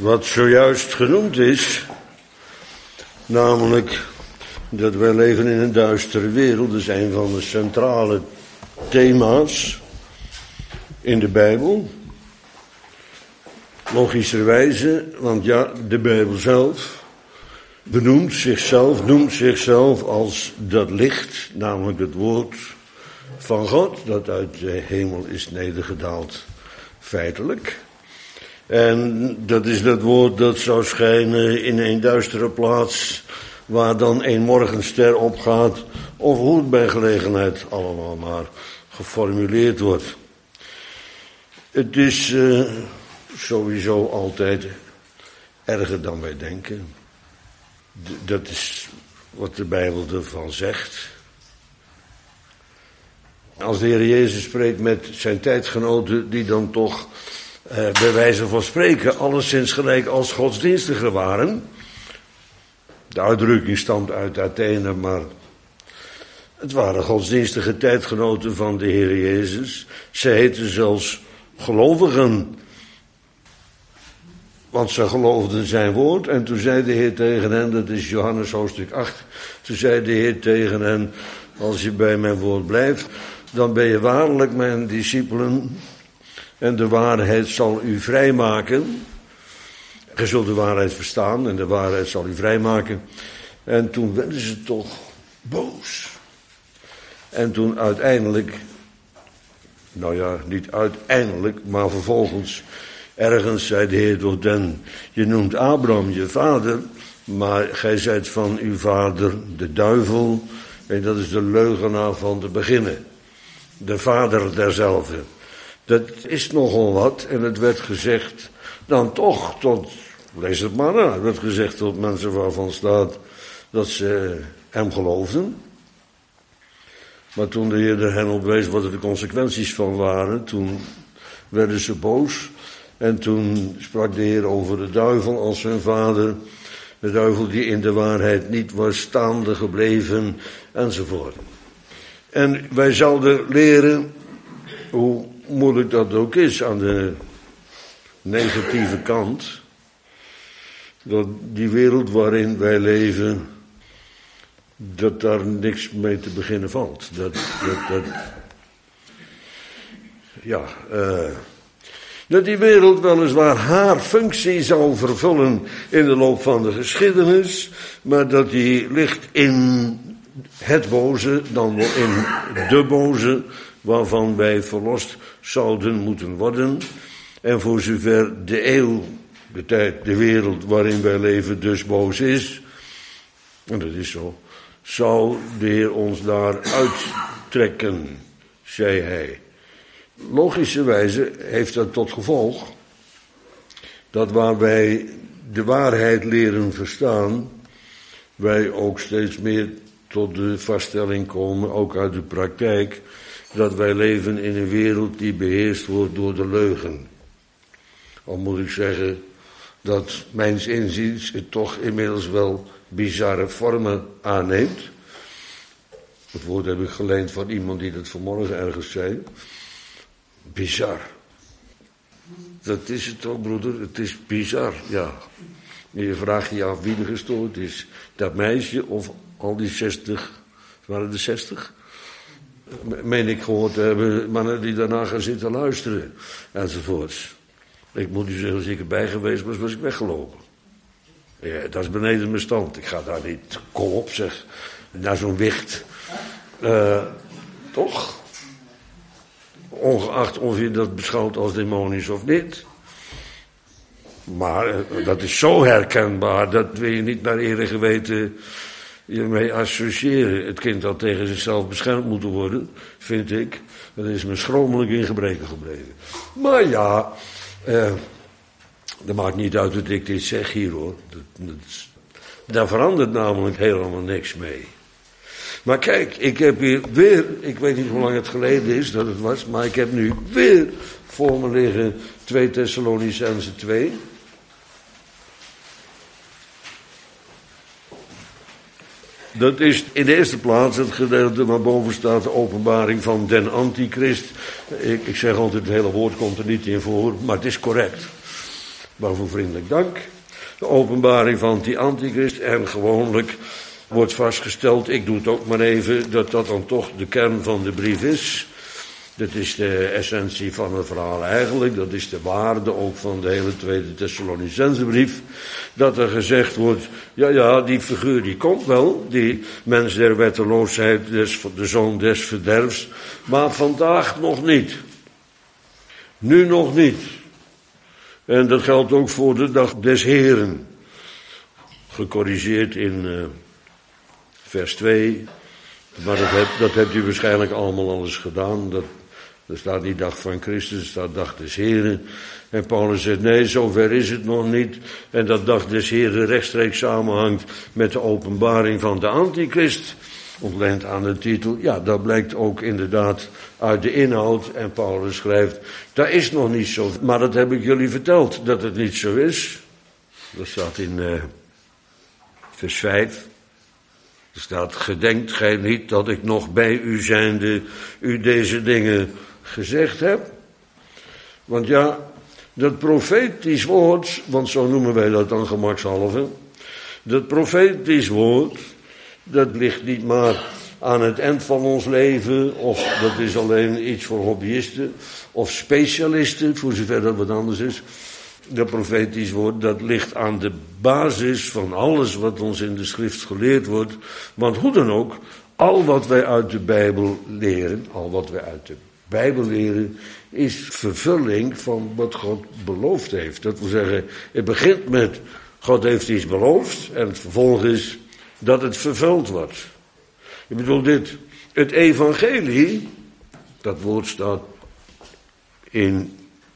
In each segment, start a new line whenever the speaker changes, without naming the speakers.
Wat zojuist genoemd is, namelijk dat wij leven in een duistere wereld, is een van de centrale thema's in de Bijbel. Logischerwijze, want ja, de Bijbel zelf noemt zichzelf als dat licht, namelijk het woord van God, dat uit de hemel is nedergedaald, feitelijk. En dat is dat woord dat zou schijnen in een duistere plaats, waar dan een morgenster opgaat, of hoe het bij gelegenheid allemaal maar geformuleerd wordt. Het is sowieso altijd erger dan wij denken. Dat is wat de Bijbel ervan zegt. Als de Heer Jezus spreekt met zijn tijdgenoten, die dan toch bij wijze van spreken alleszins gelijk als godsdienstigen waren. De uitdrukking stamt uit Athene, maar het waren godsdienstige tijdgenoten van de Heer Jezus. Ze heten zelfs gelovigen, want ze geloofden zijn woord. En toen zei de Heer tegen hen, dat is Johannes hoofdstuk 8, toen zei de Heer tegen hen, als je bij mijn woord blijft, dan ben je waarlijk mijn discipelen en de waarheid zal u vrijmaken. Je zult de waarheid verstaan en de waarheid zal u vrijmaken. En toen werden ze toch boos. En toen uiteindelijk, nou ja, niet uiteindelijk, maar vervolgens, ergens zei de Heer tot hen, je noemt Abraham je vader, maar gij zijt van uw vader de duivel, en dat is de leugenaar van te beginnen. De vader derzelfde. Dat is nogal wat, en het werd gezegd, dan toch tot, lees het maar na, het werd gezegd tot mensen waarvan staat dat ze hem geloofden. Maar toen de Heer er hen op wees wat er de consequenties van waren, toen werden ze boos. En toen sprak de Heer over de duivel als hun vader. De duivel die in de waarheid niet was staande gebleven, enzovoort. En wij zouden leren, hoe moeilijk dat ook is aan de negatieve kant, dat die wereld waarin wij leven, dat daar niks mee te beginnen valt. Dat die wereld weliswaar haar functie zal vervullen in de loop van de geschiedenis, maar dat die ligt in het boze, dan wel in de boze, waarvan wij verlost zouden moeten worden. En voor zover de eeuw, de tijd, de wereld waarin wij leven dus boos is, en dat is zo, zou de Heer ons daar uittrekken, zei hij. Logischerwijze heeft dat tot gevolg dat waar wij de waarheid leren verstaan, wij ook steeds meer tot de vaststelling komen, ook uit de praktijk, dat wij leven in een wereld die beheerst wordt door de leugen. Al moet ik zeggen dat mijns inziens het toch inmiddels wel bizarre vormen aanneemt. Het woord heb ik geleend van iemand die dat vanmorgen ergens zei. Bizar. Dat is het ook, broeder. Het is bizar, ja. En je vraagt je af wie er gestoord is. Dat meisje of al die 60, waren er 60? Meen ik gehoord te hebben, mannen die daarna gaan zitten luisteren. Enzovoorts. Ik moet u zeggen, als ik erbij geweest was, was ik weggelopen. Ja, dat is beneden mijn stand. Ik ga daar niet, kom op zeg, naar zo'n wicht. Toch? Ongeacht of je dat beschouwt als demonisch of niet. Maar dat is zo herkenbaar, dat wil je niet naar eer en geweten je mee associëren. Het kind had tegen zichzelf beschermd moeten worden, vind ik. Dat is me schromelijk in gebreken gebleven. Maar ja, dat maakt niet uit dat ik dit zeg hier hoor. Daar verandert namelijk helemaal niks mee. Maar kijk, ik heb hier weer, ik weet niet hoe lang het geleden is dat het was, maar ik heb nu weer voor me liggen 2 Thessalonicenzen 2. Dat is in de eerste plaats het gedeelte waar boven staat de openbaring van den antichrist. Ik zeg altijd, het hele woord komt er niet in voor, maar het is correct. Waarvoor vriendelijk dank. De openbaring van die antichrist. En gewoonlijk wordt vastgesteld, ik doe het ook maar even, dat dat dan toch de kern van de brief is. Dat is de essentie van het verhaal eigenlijk. Dat is de waarde ook van de hele tweede Thessalonicensebrief. Dat er gezegd wordt, ja, die figuur die komt wel. Die mens der wetteloosheid, de zoon des verderfs. Maar vandaag nog niet. Nu nog niet. En dat geldt ook voor de dag des Heren. Gecorrigeerd in vers 2. Maar dat hebt u waarschijnlijk allemaal al eens gedaan. Er staat niet dag van Christus, er staat dag des Heren. En Paulus zegt, nee, zover is het nog niet. En dat dag des Heren rechtstreeks samenhangt met de openbaring van de antichrist. Ontleend aan de titel, ja, dat blijkt ook inderdaad uit de inhoud. En Paulus schrijft, dat is nog niet zo. Maar dat heb ik jullie verteld, dat het niet zo is. Dat staat in vers 5. Er staat, gedenkt gij niet dat ik nog bij u zijnde u deze dingen gezegd heb? Want ja, dat profetisch woord, want zo noemen wij dat dan gemakshalve. Dat profetisch woord, dat ligt niet maar aan het eind van ons leven, of dat is alleen iets voor hobbyisten, of specialisten, voor zover dat wat anders is. Dat profetisch woord, dat ligt aan de basis van alles wat ons in de schrift geleerd wordt. Want hoe dan ook, al wat wij uit de Bijbel leren, is vervulling van wat God beloofd heeft. Dat wil zeggen, het begint met, God heeft iets beloofd, en vervolgens dat het vervuld wordt. Ik bedoel dit, het evangelie, dat woord staat in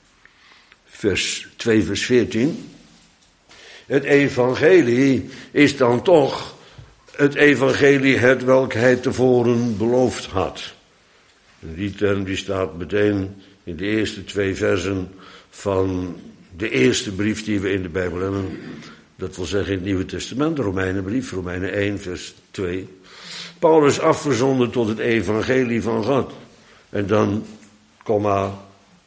vers 2 vers 14. Het evangelie is dan toch het evangelie welk hij tevoren beloofd had. En die term die staat meteen in de eerste 2 versen van de eerste brief die we in de Bijbel hebben. Dat wil zeggen in het Nieuwe Testament, de Romeinenbrief, Romeinen 1 vers 2. Paulus afgezonden tot het evangelie van God. En dan, komma,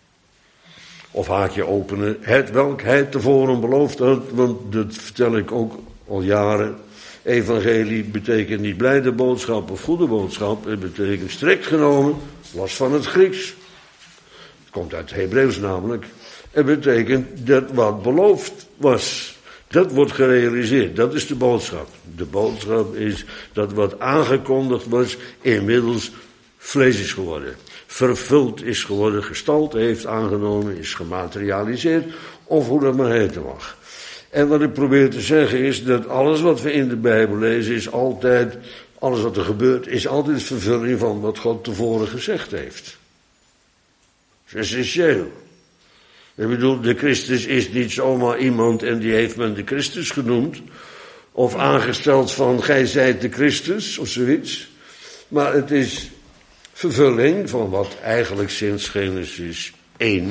of haakje openen, het welk hij tevoren beloofd had, want dat vertel ik ook al jaren. Evangelie betekent niet blijde boodschap of goede boodschap, het betekent strikt genomen, los van het Grieks. Het komt uit het Hebreeuws namelijk. Het betekent dat wat beloofd was, dat wordt gerealiseerd, dat is de boodschap. De boodschap is dat wat aangekondigd was, inmiddels vlees is geworden. Vervuld is geworden, gestalte heeft aangenomen, is gematerialiseerd, of hoe dat maar heten mag. En wat ik probeer te zeggen is dat alles wat we in de Bijbel lezen is altijd, alles wat er gebeurt, is altijd vervulling van wat God tevoren gezegd heeft. Dat is essentieel. Ik bedoel, de Christus is niet zomaar iemand en die heeft men de Christus genoemd, of aangesteld van, gij zijt de Christus, of zoiets. Maar het is vervulling van wat eigenlijk sinds Genesis 1,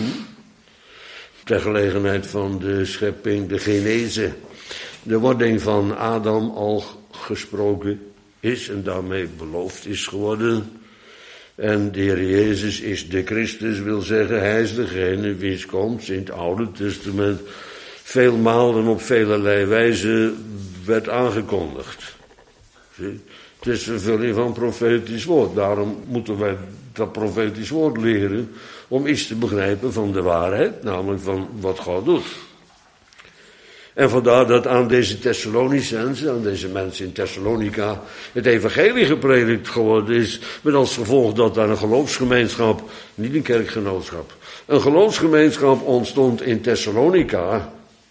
ter gelegenheid van de schepping, de genese, de wording van Adam al gesproken is en daarmee beloofd is geworden. En de Heer Jezus is de Christus, wil zeggen, hij is degene wiens komst in het Oude Testament veel malen op velerlei wijze werd aangekondigd. Zie? Het is vervulling van profetisch woord. Daarom moeten wij dat profetisch woord leren om iets te begrijpen van de waarheid, namelijk van wat God doet. En vandaar dat aan deze Thessalonicenzen, aan deze mensen in Thessalonica, het evangelie gepredikt geworden is, met als gevolg dat daar een geloofsgemeenschap, niet een kerkgenootschap, een geloofsgemeenschap ontstond in Thessalonica.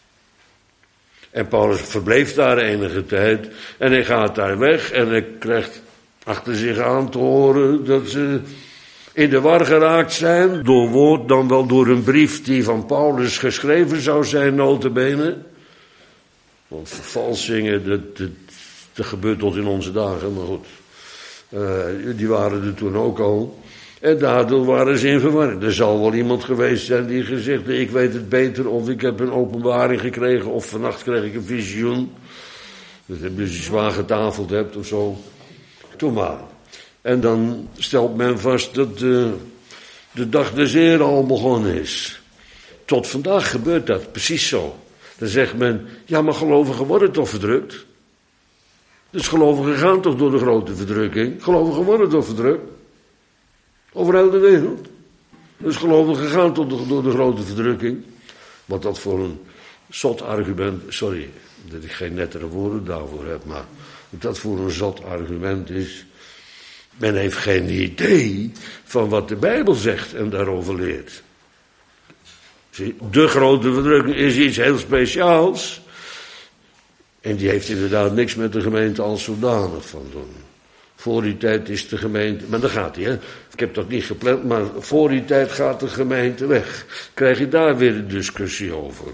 En Paulus verbleef daar enige tijd en hij gaat daar weg en hij krijgt achter zich aan te horen dat ze in de war geraakt zijn, door woord dan wel door een brief die van Paulus geschreven zou zijn, nota bene. Want vervalsingen, dat gebeurt tot in onze dagen, maar goed. Die waren er toen ook al. En daardoor waren ze in verwarring. Er zal wel iemand geweest zijn die gezegd heeft, ik weet het beter, of ik heb een openbaring gekregen, of vannacht kreeg ik een visioen. Dat je dus zwaar getafeld hebt of zo. Toen maar. En dan stelt men vast dat de dag des Heren al begonnen is. Tot vandaag gebeurt dat precies zo. Dan zegt men, ja, maar gelovigen worden toch verdrukt? Dus gelovigen gaan toch door de grote verdrukking? Gelovigen worden toch verdrukt? Over heel de wereld. Dus gelovigen gaan toch door de grote verdrukking? Wat dat voor een zot argument, sorry dat ik geen nettere woorden daarvoor heb, maar wat dat voor een zot argument is. Men heeft geen idee van wat de Bijbel zegt en daarover leert. De grote verdrukking is iets heel speciaals. En die heeft inderdaad niks met de gemeente als zodanig van doen. Voor die tijd is de gemeente, maar dan gaat hij, hè. Ik heb dat niet gepland, maar voor die tijd gaat de gemeente weg. Krijg je daar weer een discussie over.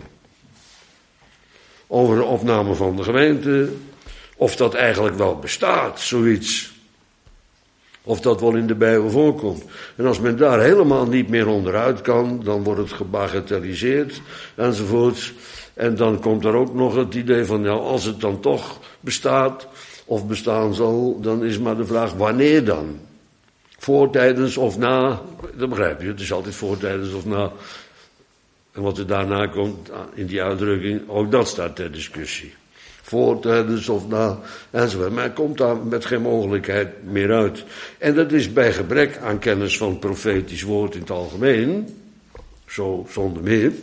Over de opname van de gemeente. Of dat eigenlijk wel bestaat, zoiets. Of dat wel in de Bijbel voorkomt. En als men daar helemaal niet meer onderuit kan, dan wordt het gebagatelliseerd enzovoort. En dan komt er ook nog het idee van, nou, als het dan toch bestaat of bestaan zal, dan is maar de vraag, wanneer dan? Voor, tijdens of na? Dat begrijp je, het is altijd voor, tijdens of na. En wat er daarna komt in die uitdrukking, ook dat staat ter discussie. Voor, tijdens of na, enzovoort. Maar hij komt daar met geen mogelijkheid meer uit. En dat is bij gebrek aan kennis van profetisch woord in het algemeen, zo zonder meer.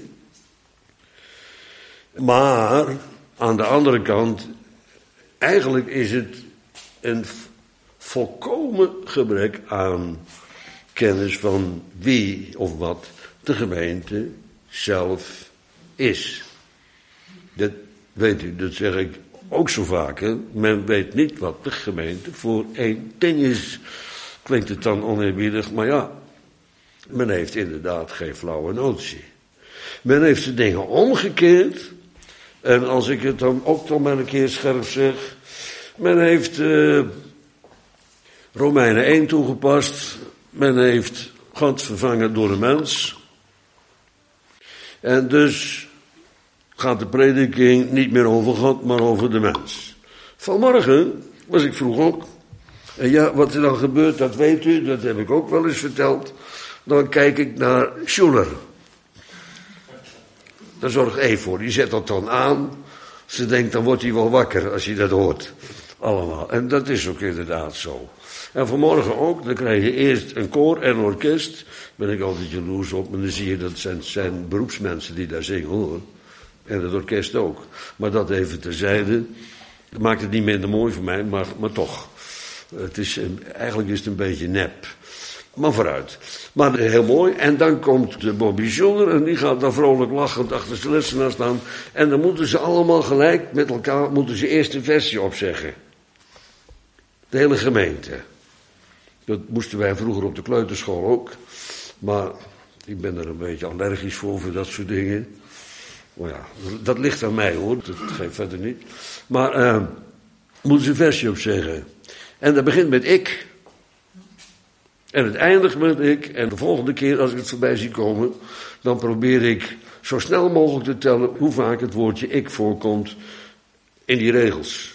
Maar, aan de andere kant, eigenlijk is het een volkomen gebrek aan kennis van wie of wat de gemeente zelf is. Dat weet u, dat zeg ik ook zo vaak. Hè? Men weet niet wat de gemeente voor één ding is. Klinkt het dan oneerbiedig, maar ja, men heeft inderdaad geen flauwe notie. Men heeft de dingen omgekeerd. En als ik het dan ook nog maar een keer scherp zeg. Men heeft Romeinen 1 toegepast. Men heeft God vervangen door de mens. En dus gaat de prediking niet meer over God, maar over de mens. Vanmorgen was ik vroeg op. En ja, wat er dan gebeurt, dat weet u, dat heb ik ook wel eens verteld. Dan kijk ik naar Schuller. Daar zorgt Eve voor, die zet dat dan aan. Ze denkt, dan wordt hij wel wakker als hij dat hoort. Allemaal. En dat is ook inderdaad zo. En vanmorgen ook, dan krijg je eerst een koor en een orkest. Ben ik altijd jaloers op, maar dan zie je dat zijn beroepsmensen die daar zingen, hoor. En het orkest ook. Maar dat even terzijde. Dat maakt het niet minder mooi voor mij, maar toch. Eigenlijk is het een beetje nep. Maar vooruit. Maar heel mooi. En dan komt de Bobby Schuller en die gaat daar vrolijk lachend achter zijn lessenaar staan. En dan moeten ze allemaal gelijk met elkaar, moeten ze eerst een versje opzeggen. De hele gemeente. Dat moesten wij vroeger op de kleuterschool ook. Maar ik ben er een beetje allergisch voor dat soort dingen. Maar ja, dat ligt aan mij hoor, dat geeft verder niet. Maar moeten ze een versje opzeggen. En dat begint met ik. En het eindigt met ik. En de volgende keer als ik het voorbij zie komen, dan probeer ik zo snel mogelijk te tellen hoe vaak het woordje ik voorkomt in die regels.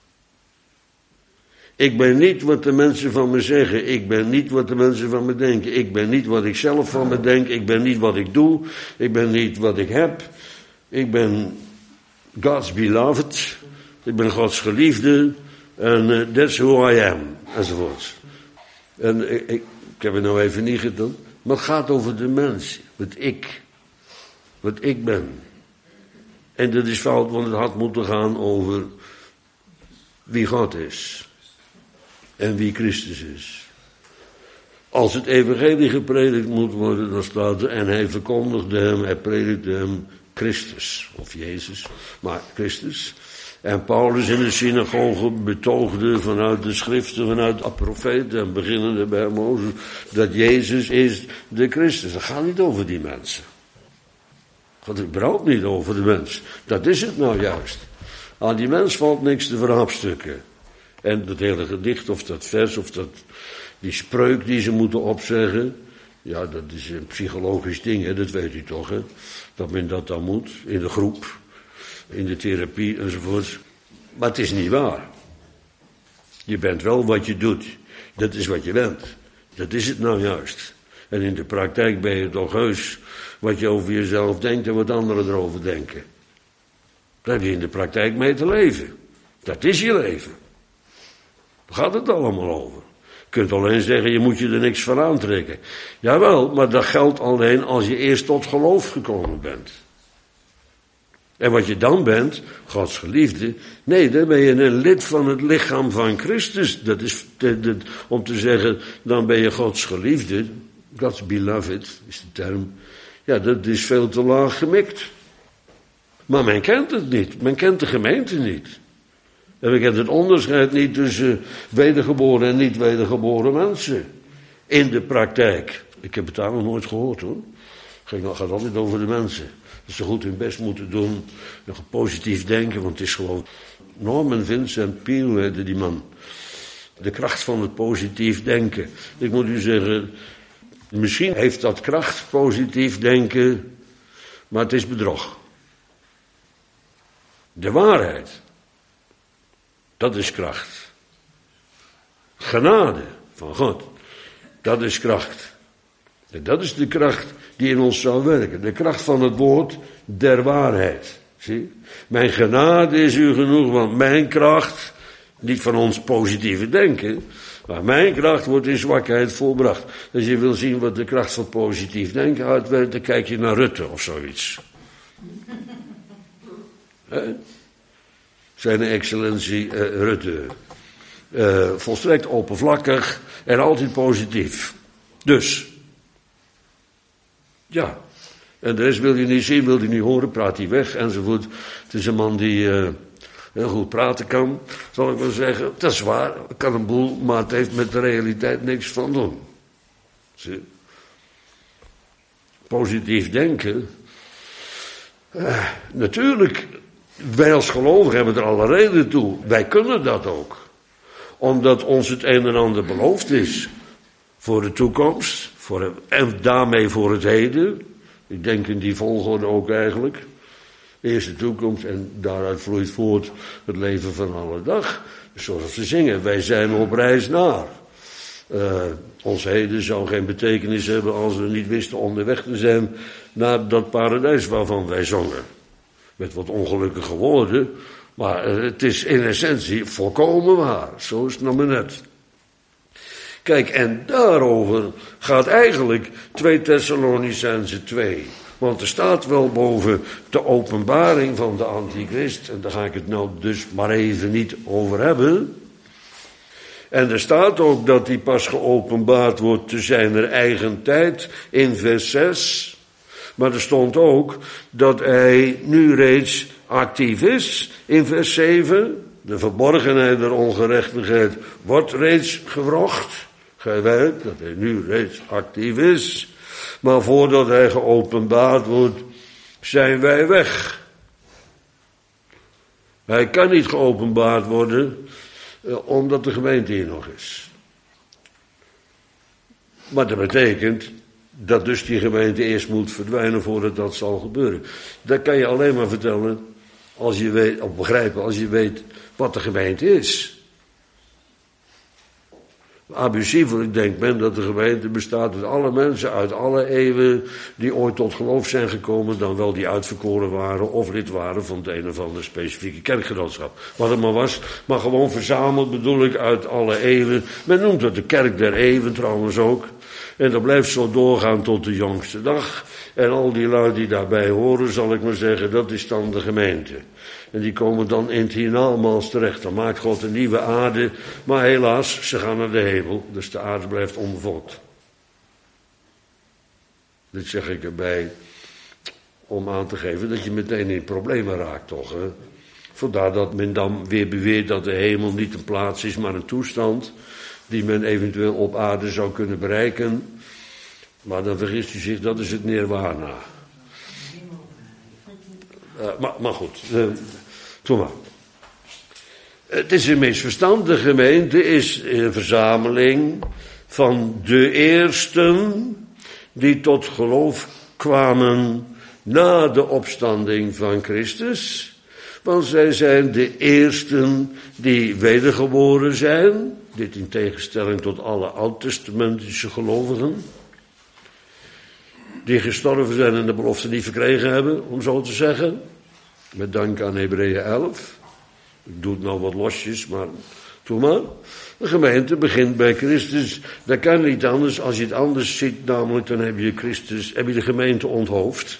Ik ben niet wat de mensen van me zeggen. Ik ben niet wat de mensen van me denken. Ik ben niet wat ik zelf van me denk. Ik ben niet wat ik doe. Ik ben niet wat ik heb. Ik ben God's beloved. Ik ben Gods geliefde. En that's who I am. Enzovoort. En ik heb het nou even niet gedaan. Maar het gaat over de mens. Wat ik ben. En dat is fout, want het had moeten gaan over wie God is. En wie Christus is. Als het evangelie gepredikt moet worden, dan staat er, en hij verkondigde hem, hij predikte hem Christus. Of Jezus, maar Christus. En Paulus in de synagoge betoogde vanuit de schriften, vanuit de profeten en beginnende bij Mozes, dat Jezus is de Christus. Dat gaat niet over die mensen. Het gaat überhaupt niet over de mens. Dat is het nou juist. Aan die mens valt niks te verhapstukken. En dat hele gedicht of dat vers of die spreuk die ze moeten opzeggen. Ja, dat is een psychologisch ding, hè, dat weet u toch, hè. Dat men dat dan moet, in de groep, in de therapie enzovoort. Maar het is niet waar. Je bent wel wat je doet. Dat is wat je bent. Dat is het nou juist. En in de praktijk ben je toch heus wat je over jezelf denkt en wat anderen erover denken. Daar heb je in de praktijk mee te leven. Dat is je leven. Daar gaat het allemaal over. Je kunt alleen zeggen, je moet je er niks van aantrekken. Jawel, maar dat geldt alleen als je eerst tot geloof gekomen bent. En wat je dan bent, Gods geliefde, nee, dan ben je een lid van het lichaam van Christus. Dat is om te zeggen, dan ben je Gods geliefde. God's beloved is de term. Ja, dat is veel te laag gemikt. Maar men kent het niet. Men kent de gemeente niet. En men kent het onderscheid niet tussen wedergeboren en niet wedergeboren mensen. In de praktijk. Ik heb het daar nog nooit gehoord hoor. Het gaat altijd over de mensen. Dat ze goed hun best moeten doen. En positief denken, want het is gewoon... Norman Vincent Peale heette die man. De kracht van het positief denken. Ik moet u zeggen... Misschien heeft dat kracht, positief denken... Maar het is bedrog. De waarheid. Dat is kracht. Genade van God. Dat is kracht. En dat is de kracht die in ons zou werken. De kracht van het woord der waarheid. Zie? Mijn genade is u genoeg, want mijn kracht, niet van ons positieve denken, maar mijn kracht wordt in zwakheid volbracht. Als je wil zien wat de kracht van positief denken uitwerkt, dan kijk je naar Rutte of zoiets. Zijn excellentie Rutte. Volstrekt oppervlakkig en altijd positief. Dus. Ja. En de rest wil je niet zien, wil je niet horen, praat hij weg enzovoort. Het is een man die heel goed praten kan, zal ik wel zeggen. Dat is waar, kan een boel, maar het heeft met de realiteit niks van doen. Zie? Positief denken. Natuurlijk, wij als gelovigen hebben er alle reden toe. Wij kunnen dat ook. Omdat ons het een en ander beloofd is. Voor de toekomst. En daarmee voor het heden. Ik denk in die volgorde ook eigenlijk. Eerst de toekomst en daaruit vloeit voort het leven van alle dag. Zoals ze zingen, wij zijn op reis naar. Ons heden zou geen betekenis hebben als we niet wisten onderweg te zijn naar dat paradijs waarvan wij zongen. Met wat ongelukkige woorden, maar het is in essentie volkomen waar. Zo is het nog maar net. Kijk, en daarover gaat eigenlijk 2 Thessalonicenzen 2. Want er staat wel boven de openbaring van de antichrist, en daar ga ik het nou dus maar even niet over hebben. En er staat ook dat hij pas geopenbaard wordt te zijner eigen tijd in vers 6. Maar er stond ook dat hij nu reeds actief is in vers 7. De verborgenheid der ongerechtigheid wordt reeds gewrocht. Gij weet dat hij nu reeds actief is. Maar voordat hij geopenbaard wordt, zijn wij weg. Hij kan niet geopenbaard worden, omdat de gemeente hier nog is. Maar dat betekent dat dus die gemeente eerst moet verdwijnen voordat dat zal gebeuren. Dat kan je alleen maar vertellen als je weet, of begrijpen als je weet wat de gemeente is. Abusievelijk denkt men dat de gemeente bestaat uit alle mensen uit alle eeuwen die ooit tot geloof zijn gekomen, dan wel die uitverkoren waren of lid waren van het een of andere specifieke kerkgenootschap. Wat het maar was, maar gewoon verzameld bedoel ik uit alle eeuwen. Men noemt het de kerk der eeuwen trouwens ook. En dat blijft zo doorgaan tot de jongste dag. En al die lui die daarbij horen, zal ik maar zeggen, dat is dan de gemeente. En die komen dan in het hiernamaals terecht. Dan maakt God een nieuwe aarde. Maar helaas, ze gaan naar de hemel. Dus de aarde blijft onbevolkt. Dit zeg ik erbij om aan te geven dat je meteen in problemen raakt, toch? Hè? Vandaar dat men dan weer beweert dat de hemel niet een plaats is, maar een toestand die men eventueel op aarde zou kunnen bereiken. Maar dan vergist u zich, dat is het nirwana. Maar goed, doe maar. Het is een misverstand. De gemeente is een verzameling van de eersten die tot geloof kwamen na de opstanding van Christus. Want zij zijn de eersten die wedergeboren zijn. Dit in tegenstelling tot alle oud-testamentische gelovigen. Die gestorven zijn en de belofte niet verkregen hebben, om zo te zeggen. Met dank aan Hebreeën 11. Ik doe het nou wat losjes, maar doe maar. De gemeente begint bij Christus. Dat kan niet anders. Als je het anders ziet, namelijk, dan heb je Christus, heb je de gemeente onthoofd.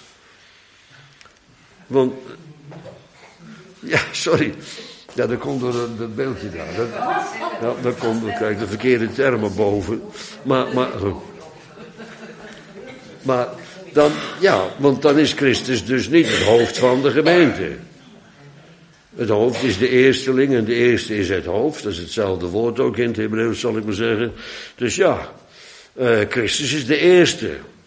Want, ja, sorry. Ja, dat komt door dat beeldje daar. Dat komt, dan krijg ik de verkeerde termen boven. Maar dan, ja, want dan is Christus dus niet het hoofd van de gemeente. Het hoofd is de eersteling en de eerste is het hoofd. Dat is hetzelfde woord ook in het Hebreeuws, zal ik maar zeggen. Dus ja, Christus is de eerste.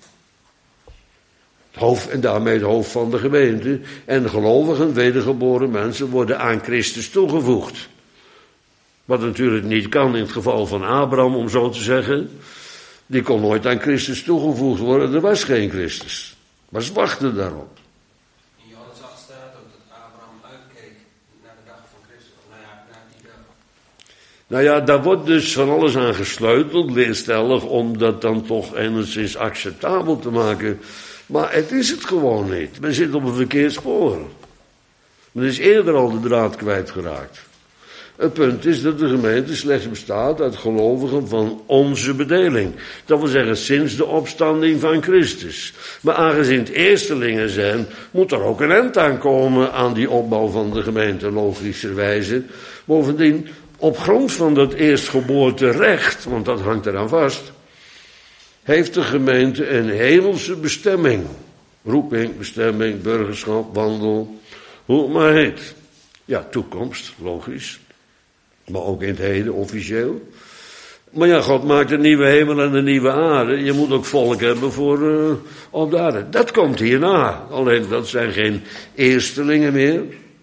Het hoofd, en daarmee het hoofd van de gemeente. En de gelovigen, wedergeboren mensen, worden aan Christus toegevoegd. Wat natuurlijk niet kan in het geval van Abraham, om zo te zeggen. Die kon nooit aan Christus toegevoegd worden, er was geen Christus. Maar ze wachten daarop.
In Johannes 8 staat ook dat Abraham uitkeek naar de dag van Christus. Naar die dag.
Nou ja, daar wordt dus van alles aan gesleuteld, leerstellig, om dat dan toch enigszins acceptabel te maken. Maar het is het gewoon niet. Men zit op een verkeerd spoor. Men is eerder al de draad kwijtgeraakt. Het punt is dat de gemeente slechts bestaat uit gelovigen van onze bedeling. Dat wil zeggen, sinds de opstanding van Christus. Maar aangezien het eerstelingen zijn, moet er ook een eind aan komen aan die opbouw van de gemeente, logischerwijze. Bovendien, op grond van dat eerstgeboorterecht, want dat hangt eraan vast, heeft de gemeente een hemelse bestemming. Roeping, bestemming, burgerschap, wandel, hoe het maar heet. Ja, toekomst, logisch. Maar ook in het heden, officieel. Maar ja, God maakt een nieuwe hemel en een nieuwe aarde. Je moet ook volk hebben voor op de aarde. Dat komt hierna. Alleen dat zijn geen eerstelingen meer.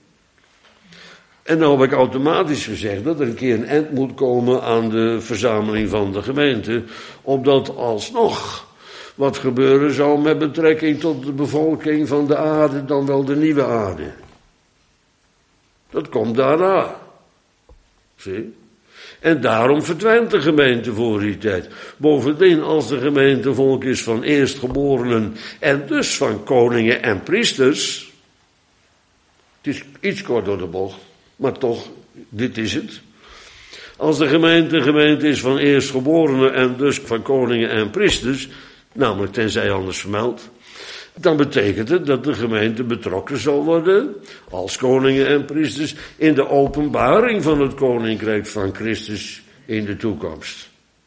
En nou heb ik automatisch gezegd dat er een keer een eind moet komen aan de verzameling van de gemeente. Opdat alsnog wat gebeuren zou met betrekking tot de bevolking van de aarde, dan wel de nieuwe aarde. Dat komt daarna. Zie? En daarom verdwijnt de gemeente voor die tijd. Bovendien, als de gemeente volk is van eerstgeborenen en dus van koningen en priesters. Het is iets kort door de bocht, maar toch, dit is het. Als de gemeente is van eerstgeborenen en dus van koningen en priesters, namelijk tenzij anders vermeld, dan betekent het dat de gemeente betrokken zal worden, als koningen en priesters, in de openbaring van het koninkrijk van Christus in de toekomst.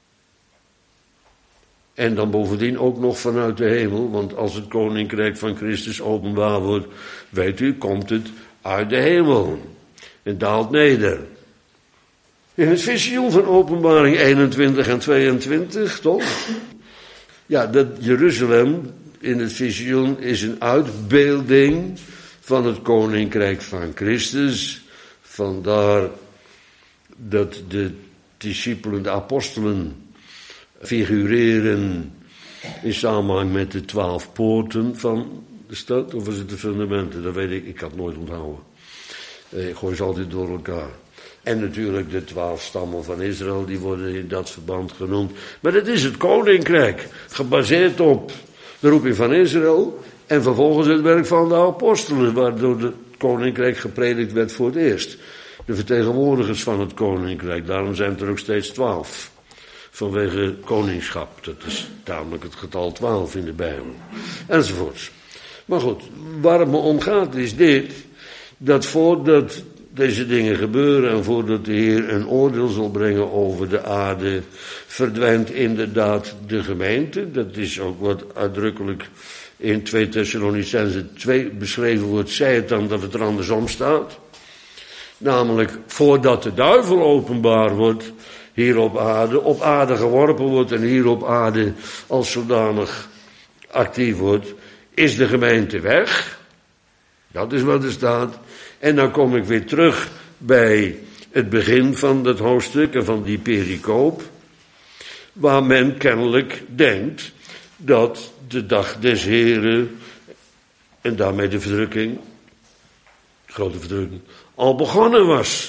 En dan bovendien ook nog vanuit de hemel, want als het koninkrijk van Christus openbaar wordt, weet u, komt het uit de hemel en daalt neder. In het visioen van Openbaring 21 en 22, toch? Ja, dat Jeruzalem in het visioen is een uitbeelding van het koninkrijk van Christus. Vandaar dat de discipelen, de apostelen, figureren in samenhang met de 12 poorten van de stad. Of was het de fundamenten? Dat weet ik had het nooit onthouden. Ik gooi ze altijd door elkaar. En natuurlijk de 12 stammen van Israël, die worden in dat verband genoemd. Maar het is het koninkrijk, gebaseerd op de roeping van Israël en vervolgens het werk van de apostelen, waardoor het koninkrijk gepredikt werd voor het eerst. De vertegenwoordigers van het koninkrijk, daarom zijn het er ook steeds 12. Vanwege koningschap, dat is tamelijk het getal 12 in de Bijbel. Enzovoorts. Maar goed, waar het me om gaat is dit, dat voordat deze dingen gebeuren en voordat de Heer een oordeel zal brengen over de aarde, verdwijnt inderdaad de gemeente. Dat is ook wat uitdrukkelijk in 2 Thessalonicenzen 2 beschreven wordt, zij het dan dat het er andersom staat. Namelijk, voordat de duivel openbaar wordt, hier op aarde geworpen wordt en hier op aarde als zodanig actief wordt, is de gemeente weg. Dat is wat er staat. En dan kom ik weer terug bij het begin van dat hoofdstuk en van die pericoop, waar men kennelijk denkt dat de dag des Heren en daarmee de verdrukking, grote verdrukking, al begonnen was.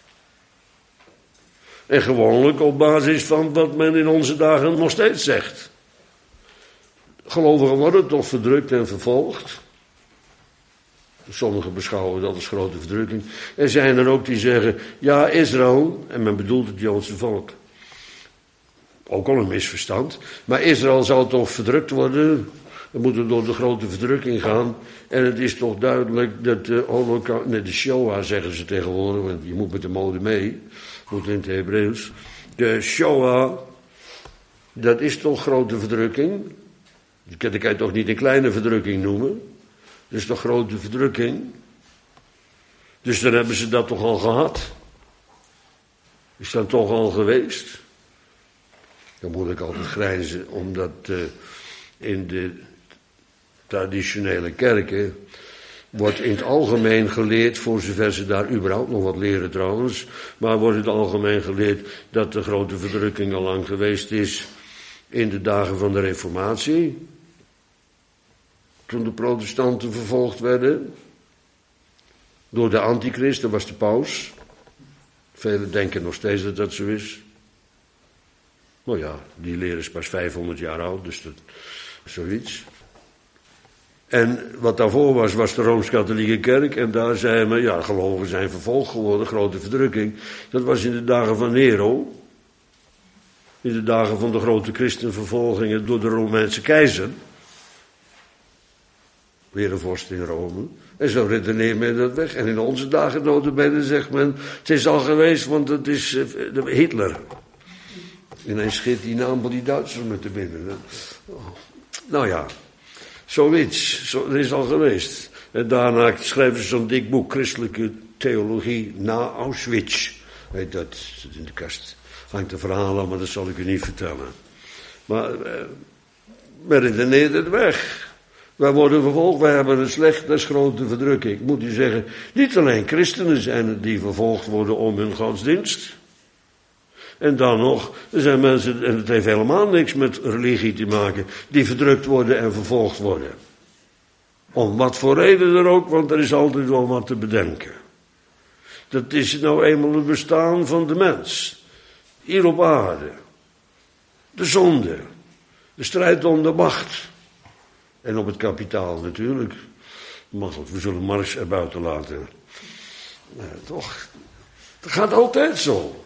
En gewoonlijk op basis van wat men in onze dagen nog steeds zegt. Gelovigen worden toch verdrukt en vervolgd. Sommigen beschouwen dat als grote verdrukking. Er zijn er ook die zeggen, ja, Israël, en men bedoelt het Joodse volk. Ook al een misverstand. Maar Israël zou toch verdrukt worden. We moeten door de grote verdrukking gaan. En het is toch duidelijk dat de Holocaust, de Shoah zeggen ze tegenwoordig, want je moet met de mode mee, moet in het Hebreeuws. De Shoah, dat is toch grote verdrukking. Dat kan je toch niet een kleine verdrukking noemen. Dat is toch grote verdrukking. Dus dan hebben ze dat toch al gehad. Is dat toch al geweest. Dan moet ik altijd grijnzen, omdat in de traditionele kerken wordt in het algemeen geleerd, voor zover ze daar überhaupt nog wat leren trouwens, maar wordt in het algemeen geleerd dat de grote verdrukking al lang geweest is in de dagen van de Reformatie, toen de protestanten vervolgd werden door de antichrist, dat was de paus. Velen denken nog steeds dat dat zo is. Nou ja, die leer is pas 500 jaar oud, dus dat zoiets. En wat daarvoor was de Rooms-Katholieke Kerk. En daar zijn we, ja, gelovigen zijn vervolgd geworden, grote verdrukking. Dat was in de dagen van Nero. In de dagen van de grote christenvervolgingen door de Romeinse keizer. Weer een vorst in Rome. En zo redeneert men dat weg. En in onze dagen nota bene zegt men, het is al geweest, want het is Hitler. Ineens schiet die naam van die Duitsers met de binnen. Nou ja, zoiets. Dat is al geweest. En daarna schrijven ze zo'n dik boek, Christelijke Theologie na Auschwitz. Weet dat, in de kast hangt een verhaal aan, maar dat zal ik u niet vertellen. Maar men redeneert het weg. Wij worden vervolgd, wij hebben een slecht, dat is grote verdrukking. Ik moet u zeggen, niet alleen christenen zijn het die vervolgd worden om hun godsdienst. En dan nog, er zijn mensen, en het heeft helemaal niks met religie te maken, die verdrukt worden en vervolgd worden. Om wat voor reden er ook, want er is altijd wel wat te bedenken. Dat is nou eenmaal het bestaan van de mens. Hier op aarde. De zonde. De strijd om de macht. En op het kapitaal natuurlijk. Makkelijk, we zullen Marx er buiten laten. Toch, dat gaat altijd zo.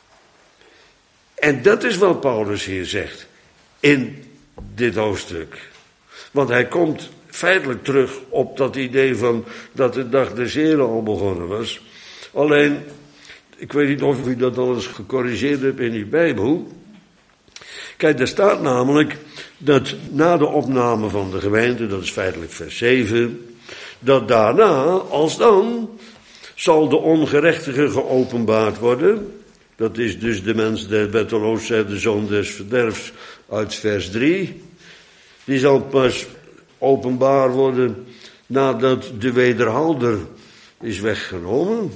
En dat is wat Paulus hier zegt. In dit hoofdstuk. Want hij komt feitelijk terug op dat idee van dat de dag des Heren al begonnen was. Alleen, ik weet niet of u dat al eens gecorrigeerd hebt in uw Bijbel. Kijk, daar staat namelijk dat na de opname van de gemeente, dat is feitelijk vers 7, dat daarna, als dan, zal de ongerechtige geopenbaard worden. Dat is dus de mens der wetteloosheid, de zoon des verderfs, uit vers 3. Die zal pas openbaar worden nadat de wederhouder is weggenomen.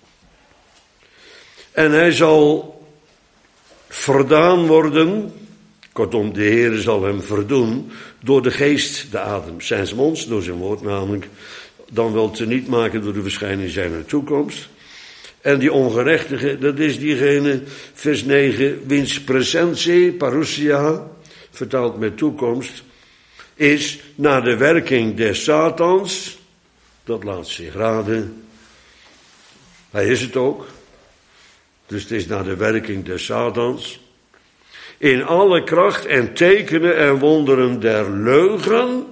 En hij zal verdaan worden, kortom, de Heere zal hem verdoen, door de geest, de adem, zijns monds, door zijn woord namelijk, dan wel teniet maken door de verschijning zijner toekomst. En die ongerechtige, dat is diegene, vers 9, wiens presentie, parousia, vertaald met toekomst, is naar de werking des Satans, dat laat zich raden. Hij is het ook. Dus het is naar de werking des Satans. In alle kracht en tekenen en wonderen der leugen.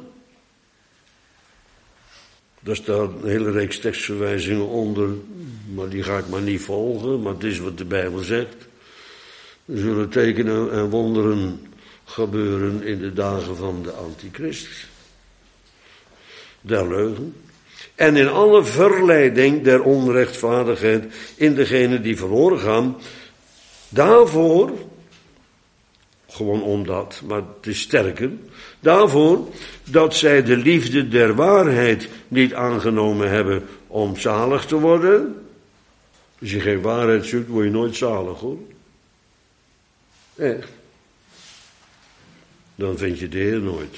Daar staat een hele reeks tekstverwijzingen onder, maar die ga ik maar niet volgen, maar het is wat de Bijbel zegt. Er zullen tekenen en wonderen gebeuren in de dagen van de antichrist. Der leugen. En in alle verleiding der onrechtvaardigheid in degenen die verloren gaan. Daarvoor, gewoon omdat, maar het is sterker. Daarvoor dat zij de liefde der waarheid niet aangenomen hebben om zalig te worden. Als je geen waarheid zoekt, word je nooit zalig hoor. Echt. Dan vind je de Heer nooit.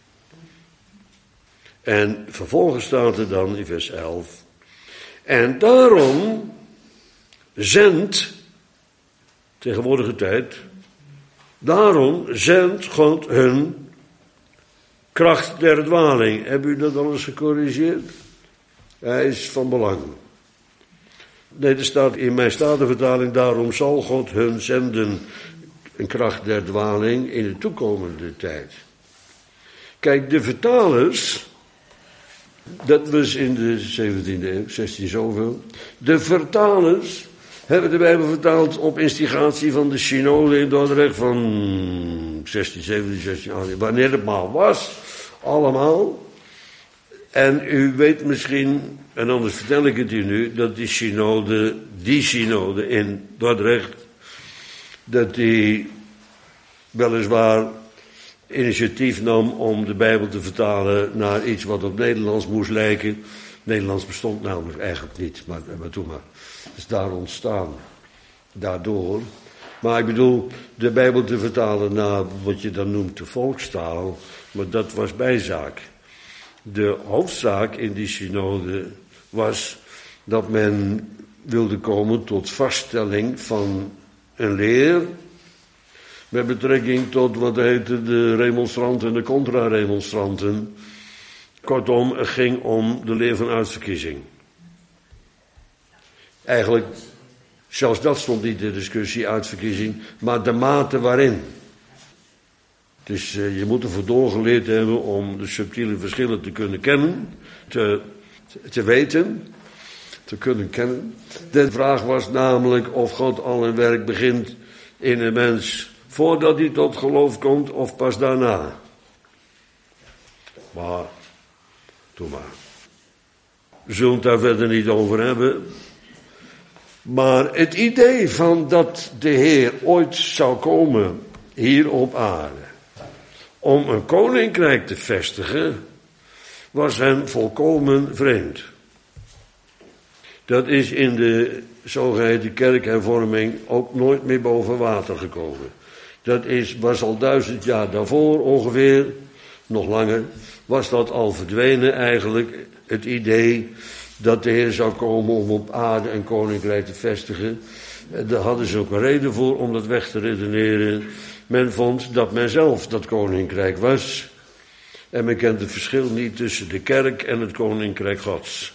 En vervolgens staat er dan in vers 11. En daarom zendt, tegenwoordige tijd, daarom zendt God hun kracht der dwaling. Hebben u dat al eens gecorrigeerd? Hij is van belang. Nee, er staat in mijn Statenvertaling, daarom zal God hun zenden een kracht der dwaling in de toekomende tijd. Kijk, de vertalers, dat was in de 17e eeuw, 16 zoveel. De vertalers hebben de Bijbel vertaald op instigatie van de synode in Dordrecht van 16, 17, 16, 18, wanneer het maar was, allemaal. En u weet misschien, en anders vertel ik het u nu, dat die synode in Dordrecht, dat die weliswaar initiatief nam om de Bijbel te vertalen naar iets wat op Nederlands moest lijken. Nederlands bestond namelijk eigenlijk niet, maar toen maar. Het is daar ontstaan, daardoor. Maar ik bedoel, de Bijbel te vertalen naar wat je dan noemt de volkstaal, maar dat was bijzaak. De hoofdzaak in die synode was dat men wilde komen tot vaststelling van een leer met betrekking tot wat heette de remonstranten en de contra-remonstranten. Kortom, het ging om de leer van uitverkiezing. Eigenlijk, zelfs dat stond niet in de discussie, uitverkiezing, maar de mate waarin. Dus je moet ervoor doorgeleerd hebben om de subtiele verschillen te kunnen kennen, te weten, te kunnen kennen. De vraag was namelijk of God al een werk begint in een mens voordat hij tot geloof komt of pas daarna. Maar, doe maar. We zullen het daar verder niet over hebben. Maar het idee van dat de Heer ooit zou komen hier op aarde om een koninkrijk te vestigen, was hem volkomen vreemd. Dat is in de zogeheten kerkhervorming ook nooit meer boven water gekomen. Dat was al 1000 jaar daarvoor ongeveer, nog langer, was dat al verdwenen eigenlijk, het idee dat de Heer zou komen om op aarde een koninkrijk te vestigen. Daar hadden ze ook een reden voor om dat weg te redeneren. Men vond dat men zelf dat koninkrijk was. En men kent het verschil niet tussen de kerk en het koninkrijk Gods.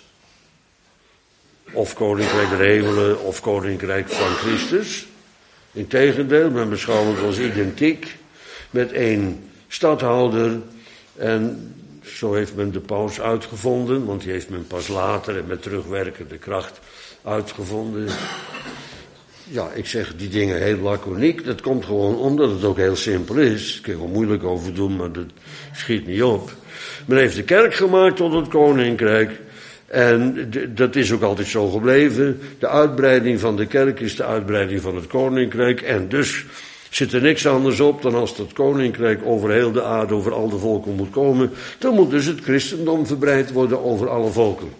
Of koninkrijk der hemelen, of koninkrijk van Christus. Integendeel, men beschouwt het als identiek. Met één stadhouder. En zo heeft men de paus uitgevonden. Want die heeft men pas later en met terugwerkende kracht uitgevonden. Ja, ik zeg die dingen heel laconiek. Dat komt gewoon omdat het ook heel simpel is. Ik kan er wel moeilijk over doen, maar dat schiet niet op. Men heeft de kerk gemaakt tot het koninkrijk. En dat is ook altijd zo gebleven. De uitbreiding van de kerk is de uitbreiding van het koninkrijk. En dus zit er niks anders op dan als dat koninkrijk over heel de aarde, over al de volken moet komen. Dan moet dus het christendom verbreid worden over alle volken.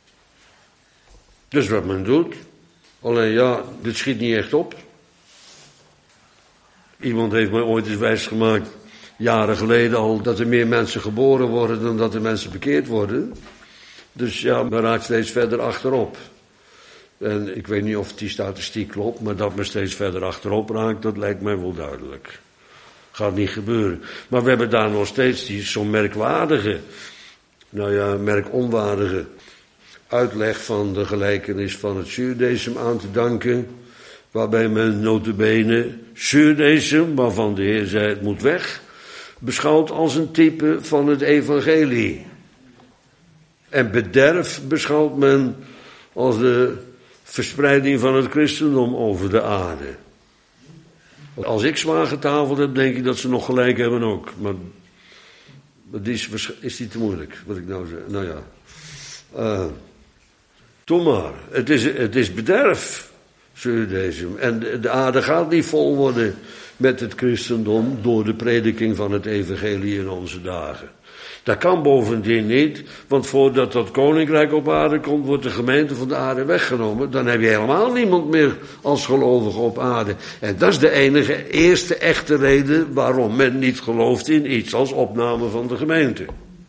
Dus wat men doet. Alleen ja, dit schiet niet echt op. Iemand heeft mij ooit eens wijsgemaakt, jaren geleden al, dat er meer mensen geboren worden dan dat er mensen bekeerd worden. Dus ja, men raakt steeds verder achterop. En ik weet niet of die statistiek klopt, maar dat men steeds verder achterop raakt, dat lijkt mij wel duidelijk. Gaat niet gebeuren. Maar we hebben daar nog steeds zo'n merkwaardige, merkonwaardige uitleg van de gelijkenis van het zuurdesem aan te danken, waarbij men nota bene zuurdesem, waarvan de Heer zei het moet weg, beschouwt als een type van het evangelie. En bederf beschouwt men als de verspreiding van het christendom over de aarde. Als ik zwaar getafeld heb, denk ik dat ze nog gelijk hebben ook. Maar is die te moeilijk, wat ik nou zeg. Nou ja. Doe maar. Het is bederf, zuurdesem. En de aarde gaat niet vol worden met het christendom door de prediking van het evangelie in onze dagen. Dat kan bovendien niet, want voordat dat koninkrijk op aarde komt, wordt de gemeente van de aarde weggenomen. Dan heb je helemaal niemand meer als gelovige op aarde. En dat is de enige, eerste echte reden waarom men niet gelooft in iets als opname van de gemeente.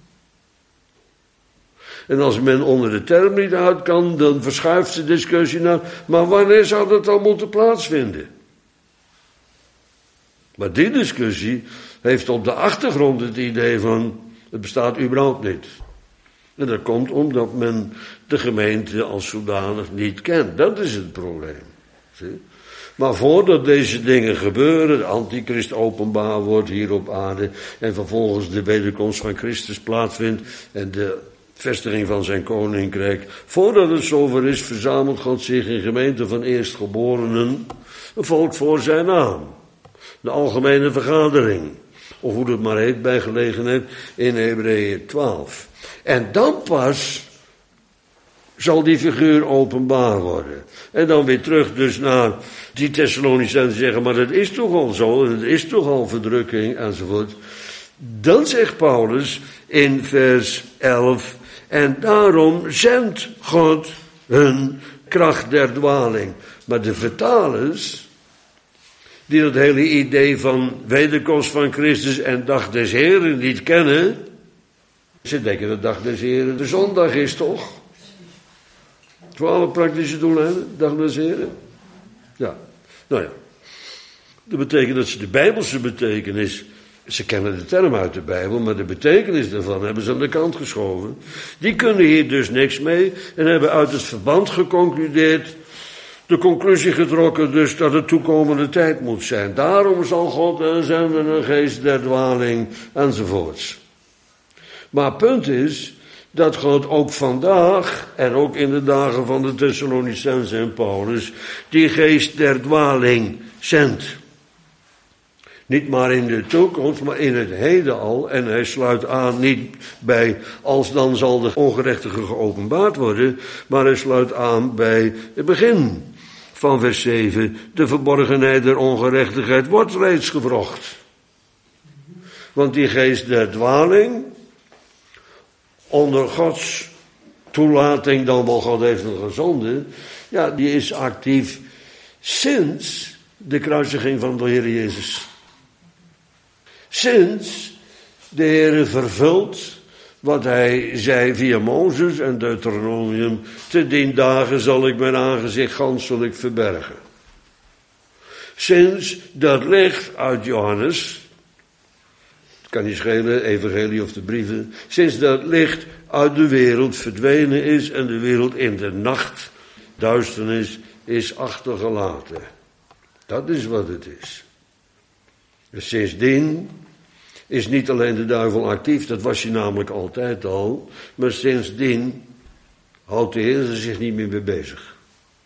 En als men onder de term niet uit kan, dan verschuift de discussie naar, maar wanneer zou dat dan moeten plaatsvinden? Maar die discussie heeft op de achtergrond het idee van, het bestaat überhaupt niet. En dat komt omdat men de gemeente als zodanig niet kent. Dat is het probleem. Zie? Maar voordat deze dingen gebeuren, de antichrist openbaar wordt hier op aarde en vervolgens de wederkomst van Christus plaatsvindt en de vestiging van zijn koninkrijk, voordat het zover is, verzamelt God zich in gemeente van eerstgeborenen, een volk voor zijn naam. De algemene vergadering, of hoe het maar heet bij gelegenheid in Hebreeën 12. En dan pas zal die figuur openbaar worden. En dan weer terug dus naar die Thessalonicenzen zeggen, maar dat is toch al zo, het is toch al verdrukking enzovoort. Dan zegt Paulus in vers 11, en daarom zendt God hun kracht der dwaling. Maar de vertalers, die dat hele idee van wederkomst van Christus en dag des Heren niet kennen, ze denken dat dag des Heren de zondag is, toch? 12 praktische doeleinden, dag des Heren. Ja, nou ja. Dat betekent dat ze de Bijbelse betekenis, ze kennen de term uit de Bijbel, maar de betekenis daarvan hebben ze aan de kant geschoven. Die kunnen hier dus niks mee en hebben uit het verband geconcludeerd, de conclusie getrokken dus dat het toekomende tijd moet zijn. Daarom zal God zenden een geest der dwaling enzovoorts. Maar het punt is dat God ook vandaag en ook in de dagen van de Thessalonicenzen en Paulus die geest der dwaling zendt. Niet maar in de toekomst, maar in het heden al. En hij sluit aan niet bij als dan zal de ongerechtige geopenbaard worden, maar hij sluit aan bij het begin van vers 7. De verborgenheid der ongerechtigheid wordt reeds gewrocht. Want die geest der dwaling, onder Gods toelating dan wel, God heeft hem gezonden, ja, die is actief sinds de kruisiging van de Heer Jezus. Sinds de Heer vervult wat hij zei via Mozes en Deuteronomium, te dien dagen zal ik mijn aangezicht ganselijk verbergen. Sinds dat licht uit Johannes, het kan niet schelen, evangelie of de brieven, sinds dat licht uit de wereld verdwenen is en de wereld in de nacht, duisternis, is achtergelaten. Dat is wat het is. Dus sindsdien is niet alleen de duivel actief, dat was hij namelijk altijd al, maar sindsdien houdt de Heer zich niet meer mee bezig.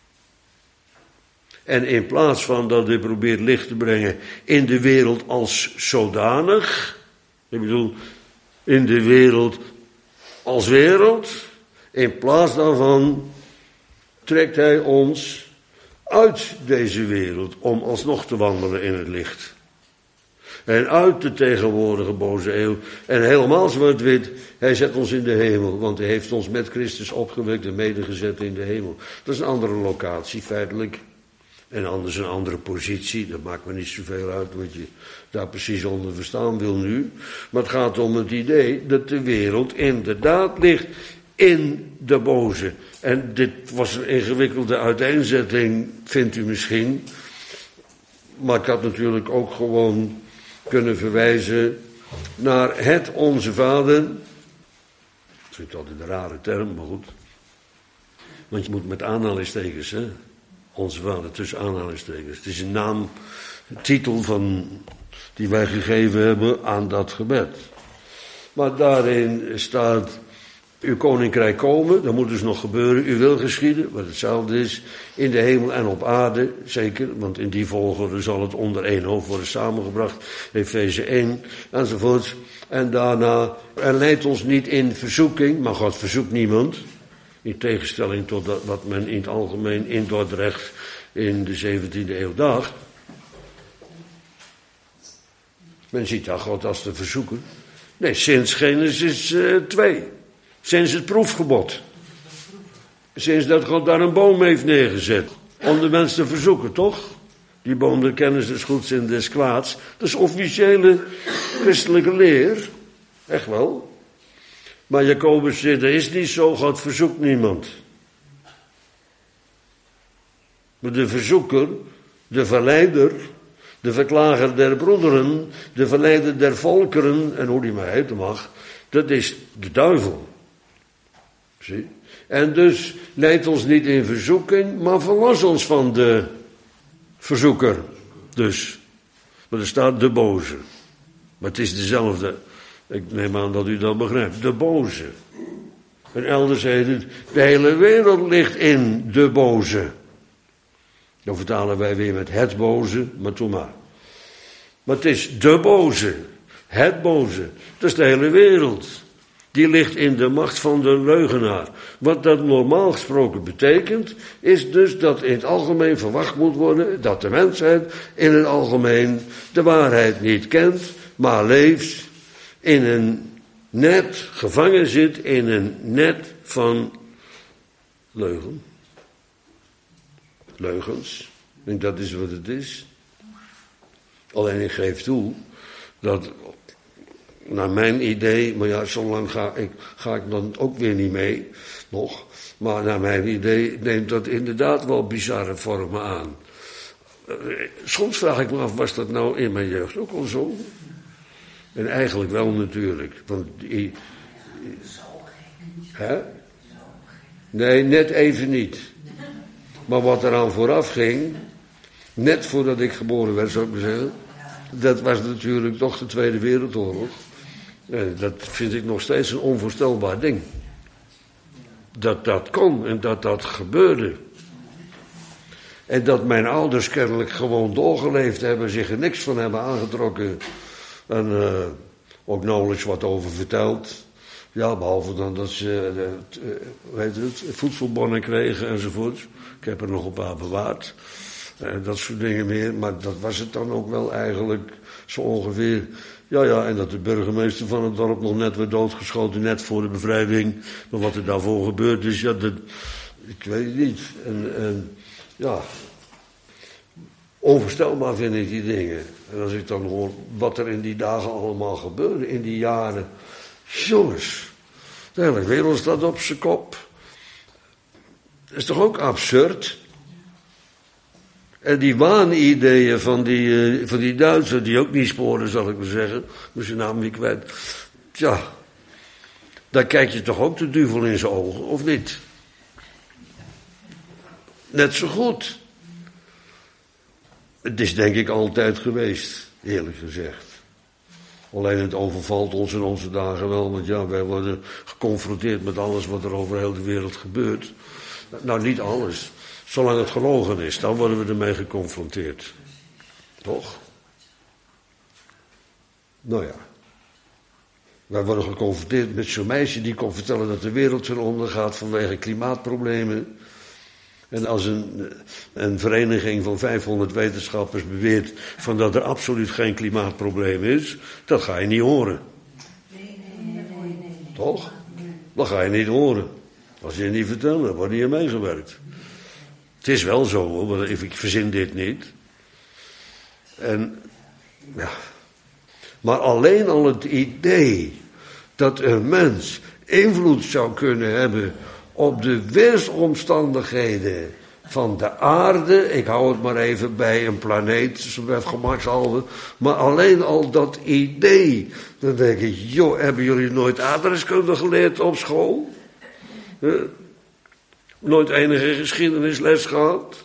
En in plaats van dat hij probeert licht te brengen in de wereld als zodanig, ik bedoel, in de wereld als wereld, in plaats daarvan trekt hij ons uit deze wereld om alsnog te wandelen in het licht. En uit de tegenwoordige boze eeuw. En helemaal zwart-wit, hij zet ons in de hemel. Want hij heeft ons met Christus opgewekt en medegezet in de hemel. Dat is een andere locatie feitelijk. En anders een andere positie. Dat maakt me niet zoveel uit wat je daar precies onder verstaan wil nu. Maar het gaat om het idee dat de wereld inderdaad ligt in de boze. En dit was een ingewikkelde uiteenzetting, vindt u misschien. Maar ik had natuurlijk ook gewoon kunnen verwijzen naar het Onze Vader. Ik vind het altijd een rare term, maar goed. Want je moet met aanhalingstekens, hè. Onze Vader tussen aanhalingstekens. Het is een naam, een titel van, die wij gegeven hebben aan dat gebed. Maar daarin staat, uw koninkrijk komen, dat moet dus nog gebeuren, uw wil geschieden, wat hetzelfde is, in de hemel en op aarde, zeker, want in die volgorde zal het onder één hoofd worden samengebracht, Efeze 1, enzovoort. En daarna, er leidt ons niet in verzoeking, maar God verzoekt niemand, in tegenstelling tot dat wat men in het algemeen in Dordrecht in de 17e eeuw dacht. Men ziet daar God als te verzoeken. Nee, sinds Genesis 2. Sinds het proefgebod. Sinds dat God daar een boom heeft neergezet. Om de mens te verzoeken, toch? Die boom de kennis des goeds en des kwaads. Dat is officiële christelijke leer. Echt wel. Maar Jacobus zegt, dat is niet zo, God verzoekt niemand. Maar de verzoeker, de verleider, de verklager der broederen, de verleider der volkeren, en hoe die maar heten mag, dat is de duivel. Zie? En dus leidt ons niet in verzoeking, maar verlos ons van de verzoeker. Dus, maar er staat de boze. Maar het is dezelfde. Ik neem aan dat u dat begrijpt. De boze. En elders heet het, de hele wereld ligt in de boze. Dan vertalen wij weer met het boze, maar toe maar. Maar het is de boze. Het boze. Dat is de hele wereld. Die ligt in de macht van de leugenaar. Wat dat normaal gesproken betekent, is dus dat in het algemeen verwacht moet worden dat de mensheid in het algemeen de waarheid niet kent, maar leeft in een net, gevangen zit in een net van leugen. Leugens. En dat is wat het is. Alleen ik geef toe dat naar mijn idee, maar ja, zo lang ga ik dan ook weer niet mee, nog. Maar naar mijn idee neemt dat inderdaad wel bizarre vormen aan. Soms vraag ik me af, was dat nou in mijn jeugd ook al zo? En eigenlijk wel natuurlijk. Want hè? Nee, net even niet. Maar wat eraan vooraf ging, net voordat ik geboren werd, zou ik maar zeggen, dat was natuurlijk toch de Tweede Wereldoorlog. Dat vind ik nog steeds een onvoorstelbaar ding. Dat kon en dat gebeurde. En dat mijn ouders kennelijk gewoon doorgeleefd hebben, zich er niks van hebben aangetrokken. En ook nauwelijks wat over verteld. Ja, behalve dan dat ze voedselbonnen kregen enzovoort. Ik heb er nog een paar bewaard. Dat soort dingen meer. Maar dat was het dan ook wel eigenlijk zo ongeveer. Ja, en dat de burgemeester van het dorp nog net werd doodgeschoten, net voor de bevrijding. Maar wat er daarvoor gebeurd is, ja, ik weet het niet. En ja, onvoorstelbaar vind ik die dingen. En als ik dan hoor wat er in die dagen allemaal gebeurde, in die jaren. Jongens, de hele wereld staat op zijn kop. Dat is toch ook absurd? En die waanideeën van die Duitsers, die ook niet sporen, zal ik maar zeggen. Moest je naam niet kwijt. Tja, daar kijk je toch ook de duivel in zijn ogen, of niet? Net zo goed. Het is denk ik altijd geweest, eerlijk gezegd. Alleen het overvalt ons in onze dagen wel, want ja, wij worden geconfronteerd met alles wat er over heel de wereld gebeurt. Nou, niet alles. Zolang het gelogen is, dan worden we ermee geconfronteerd. Toch? Nou ja. Wij worden geconfronteerd met zo'n meisje die kon vertellen dat de wereld ten onder gaat vanwege klimaatproblemen. En als een vereniging van 500 wetenschappers beweert van dat er absoluut geen klimaatprobleem is, dat ga je niet horen. Nee. Toch? Dat ga je niet horen. Als je het niet vertelt, dan wordt hier meegewerkt. Het is wel zo hoor, want ik verzin dit niet. En ja. Maar alleen al het idee dat een mens invloed zou kunnen hebben op de weersomstandigheden van de aarde, ik hou het maar even bij een planeet, zo bij gemakshalve, maar alleen al dat idee, dan denk ik, joh, hebben jullie nooit aardrijkskunde geleerd op school? Nooit enige geschiedenisles gehad?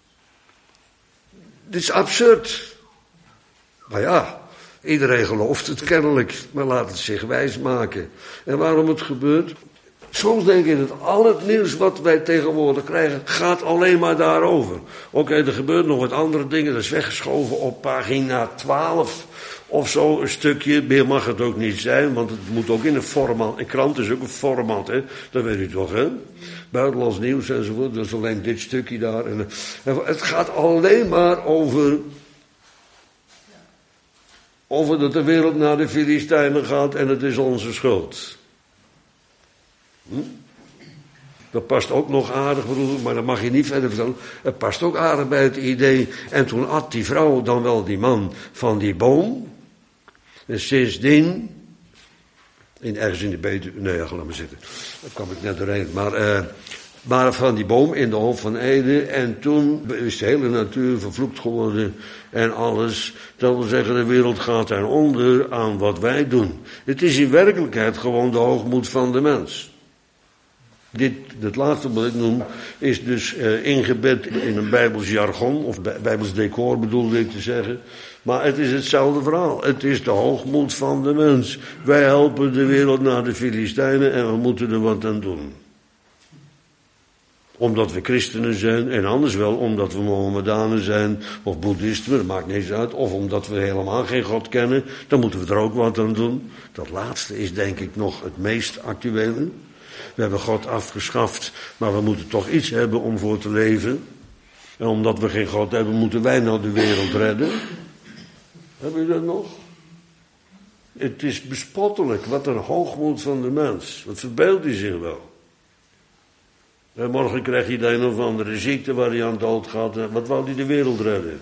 Dit is absurd. Maar ja, iedereen gelooft het kennelijk, maar laat het zich wijsmaken. En waarom het gebeurt? Soms denk ik dat al het nieuws wat wij tegenwoordig krijgen, gaat alleen maar daarover. Oké, er gebeurt nog wat andere dingen, dat is weggeschoven op pagina 12 of zo, een stukje. Meer mag het ook niet zijn, want het moet ook in een format. Een krant is ook een format, hè? Dat weet u toch, hè? Buitenlands nieuws enzovoort, dat is alleen dit stukje daar. En het gaat alleen maar over dat de wereld naar de Filistijnen gaat en het is onze schuld. Dat past ook nog aardig, maar dat mag je niet verder vertellen. Het past ook aardig bij het idee. En toen at die vrouw dan wel die man van die boom. En sindsdien, ergens in de Betuwe, nee, laat maar zitten. Daar kwam ik net doorheen. Maar van die boom in de Hof van Ede. En toen is de hele natuur vervloekt geworden en alles. Dat wil zeggen, de wereld gaat ten onder aan wat wij doen. Het is in werkelijkheid gewoon de hoogmoed van de mens. Het laatste wat ik noem, is dus ingebed in een Bijbels jargon, of Bijbels decor bedoelde ik te zeggen. Maar het is hetzelfde verhaal. Het is de hoogmoed van de mens. Wij helpen de wereld naar de Filistijnen en we moeten er wat aan doen. Omdat we christenen zijn, en anders wel omdat we Mohammedanen zijn, of boeddhisten, dat maakt niks uit. Of omdat we helemaal geen God kennen, dan moeten we er ook wat aan doen. Dat laatste is denk ik nog het meest actuele. We hebben God afgeschaft, maar we moeten toch iets hebben om voor te leven. En omdat we geen God hebben, moeten wij nou de wereld redden. Hebben jullie dat nog? Het is bespottelijk, wat een hoogmoed van de mens. Wat verbeeldt hij zich wel? En morgen krijg je de een of andere ziekte waar hij aan dood gaat. Wat wou hij de wereld redden?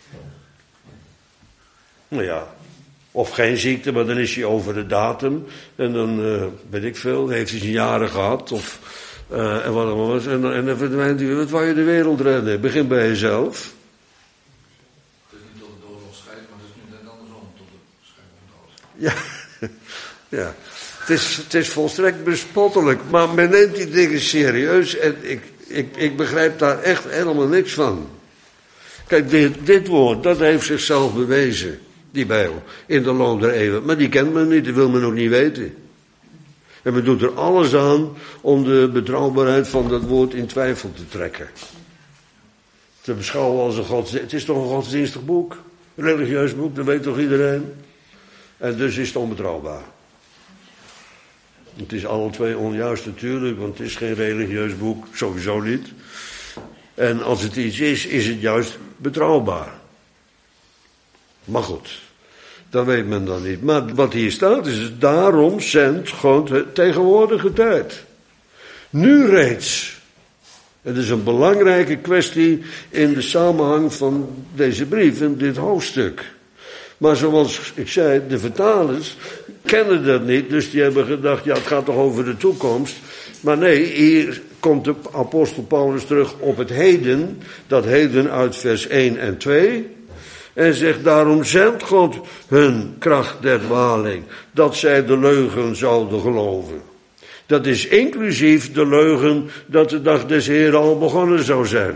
Nou ja, of geen ziekte, maar dan is hij over de datum. En dan, weet ik veel, heeft hij zijn jaren gehad. Of, en wat dan was. En dan verdwijnt hij weer. Wat wou je de wereld redden? Begin bij jezelf.
Het is niet tot de oorlog scheidt, maar het is nu net andersom. Tot de scheiding dood.
Ja. Het is volstrekt bespottelijk. Maar men neemt die dingen serieus. En ik begrijp daar echt helemaal niks van. Kijk, dit woord, dat heeft zichzelf bewezen. Die Bijbel, in de loop der eeuwen. Maar die kent men niet, die wil men ook niet weten. En men doet er alles aan om de betrouwbaarheid van dat woord in twijfel te trekken. Te beschouwen als een godsdienstig. Het is toch een godsdienstig boek? Een religieus boek, dat weet toch iedereen? En dus is het onbetrouwbaar. Het is alle twee onjuist natuurlijk, want het is geen religieus boek, sowieso niet. En als het iets is, is het juist betrouwbaar. Maar goed, dat weet men dan niet. Maar wat hier staat is, daarom zendt God de tegenwoordige tijd. Nu reeds. Het is een belangrijke kwestie in de samenhang van deze brief, in dit hoofdstuk. Maar zoals ik zei, de vertalers kennen dat niet, dus die hebben gedacht, ja, het gaat toch over de toekomst. Maar nee, hier komt de apostel Paulus terug op het heden, dat heden uit vers 1 en 2. En zegt, daarom zendt God hun kracht der dwaling, dat zij de leugen zouden geloven. Dat is inclusief de leugen dat de dag des Heren al begonnen zou zijn.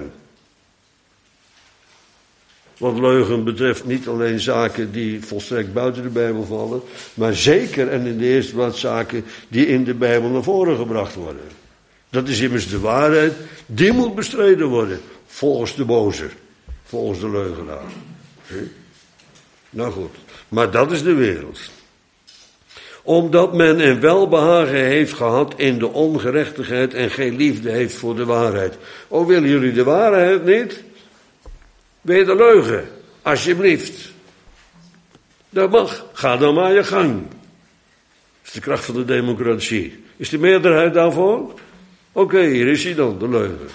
Want leugen betreft niet alleen zaken die volstrekt buiten de Bijbel vallen, maar zeker en in de eerste plaats zaken die in de Bijbel naar voren gebracht worden. Dat is immers de waarheid, die moet bestreden worden, volgens de boze, volgens de leugenaar. Nou goed, maar dat is de wereld. Omdat men een welbehagen heeft gehad in de ongerechtigheid en geen liefde heeft voor de waarheid. Oh, willen jullie de waarheid niet? Wil je de leugen? Alsjeblieft. Dat mag. Ga dan maar je gang. Dat is de kracht van de democratie. Is de meerderheid daarvoor? Oké, hier is hij dan, de leugen.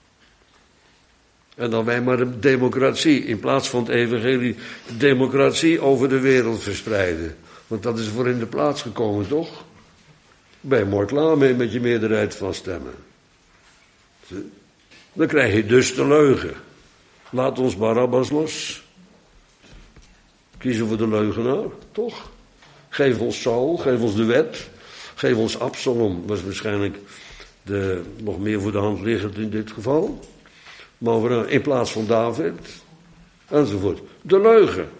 En dan wij maar de democratie, in plaats van het evangelie, de democratie over de wereld verspreiden. Want dat is voor in de plaats gekomen, toch? Ben je mooi klaar mee met je meerderheid van stemmen. Dan krijg je dus de leugen. Laat ons Barabbas los. Kiezen voor de leugenaar, toch? Geef ons Saul, geef ons de wet. Geef ons Absalom, was waarschijnlijk nog meer voor de hand liggend in dit geval. Maar in plaats van David, enzovoort. De leugen.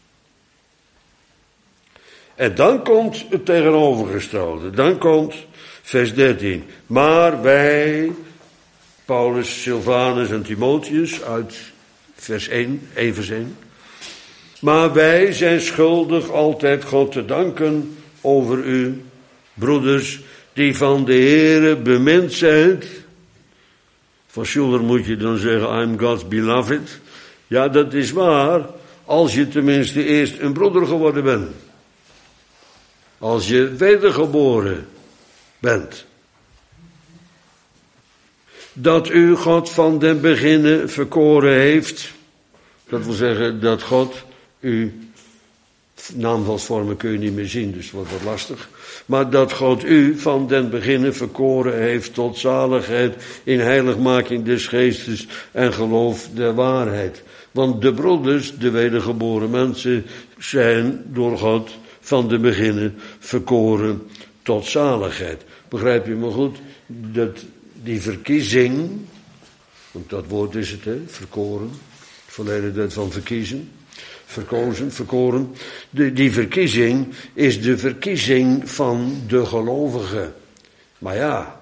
En dan komt het tegenovergestelde. Dan komt vers 13. Maar wij, Paulus, Silvanus en Timotheus, uit vers 1 vers 1. Maar wij zijn schuldig altijd God te danken over u, broeders, die van de Heere bemind zijn. Van Schuller moet je dan zeggen, I'm God's beloved. Ja, dat is waar, als je tenminste eerst een broeder geworden bent. Als je wedergeboren bent. Dat u God van den beginnen verkoren heeft. Dat wil zeggen dat God u, naamvalsvormen kun je niet meer zien, dus wordt wat lastig. Maar dat God u van den beginnen verkoren heeft tot zaligheid in heiligmaking des geestes en geloof der waarheid. Want de broeders, de wedergeboren mensen, zijn door God van de beginnen verkoren tot zaligheid. Begrijp je me goed? Dat die verkiezing, want dat woord is het, verkoren, verleden tijd van verkiezen, verkozen, verkoren. Die verkiezing is de verkiezing van de gelovigen. Maar ja,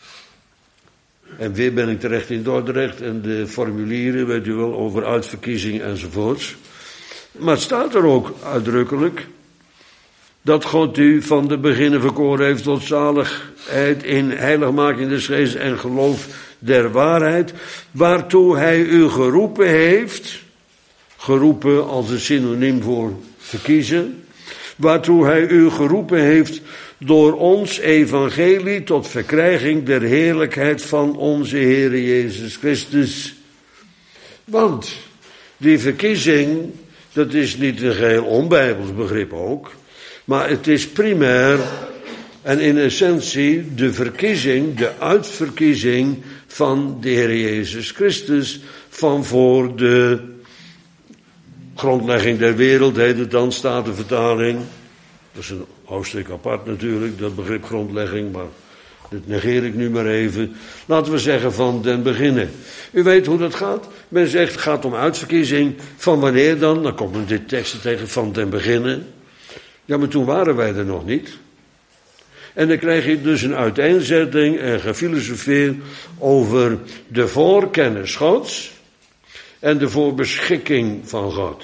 en weer ben ik terecht in Dordrecht en de formulieren, weet u wel, over uitverkiezing enzovoorts. Maar het staat er ook uitdrukkelijk dat God u van de beginnen verkoren heeft tot zaligheid in heiligmaking des geestes en geloof der waarheid, waartoe hij u geroepen heeft, geroepen als een synoniem voor verkiezen, waartoe hij u geroepen heeft door ons evangelie tot verkrijging der heerlijkheid van onze Heere Jezus Christus. Want die verkiezing, dat is niet een geheel onbijbels begrip ook, maar het is primair en in essentie de verkiezing, de uitverkiezing van de Heer Jezus Christus van voor de grondlegging der wereld, heet het dan, Statenvertaling. Dat is een hoofdstuk apart natuurlijk, dat begrip grondlegging, maar dat negeer ik nu maar even. Laten we zeggen van den beginnen. U weet hoe dat gaat. Men zegt het gaat om uitverkiezing. Van wanneer dan? Dan komen dit teksten tegen van den beginnen. Ja, maar toen waren wij er nog niet. En dan krijg je dus een uiteenzetting en gefilosofeer over de voorkennis Gods en de voorbeschikking van God.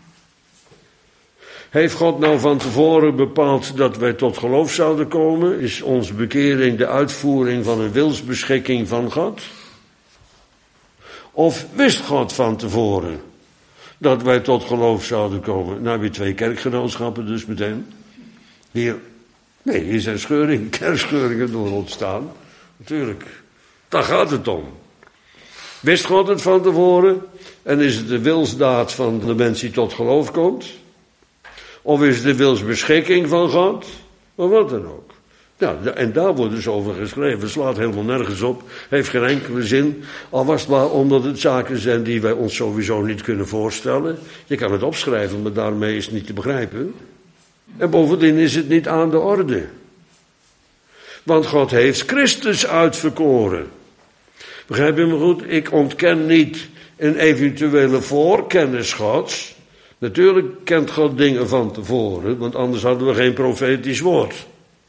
Heeft God nou van tevoren bepaald dat wij tot geloof zouden komen? Is onze bekering de uitvoering van een wilsbeschikking van God? Of wist God van tevoren dat wij tot geloof zouden komen? Nou, weer 2 kerkgenootschappen dus meteen. Hier zijn kerkscheuringen door ontstaan. Natuurlijk, daar gaat het om. Wist God het van tevoren? En is het de wilsdaad van de mens die tot geloof komt? Of is het de wilsbeschikking van God? Of wat dan ook. Nou, en daar wordt dus over geschreven. Slaat helemaal nergens op. Heeft geen enkele zin. Al was het maar omdat het zaken zijn die wij ons sowieso niet kunnen voorstellen. Je kan het opschrijven, maar daarmee is het niet te begrijpen. En bovendien is het niet aan de orde. Want God heeft Christus uitverkoren. Begrijp je me goed? Ik ontken niet een eventuele voorkennis Gods. Natuurlijk kent God dingen van tevoren, want anders hadden we geen profetisch woord.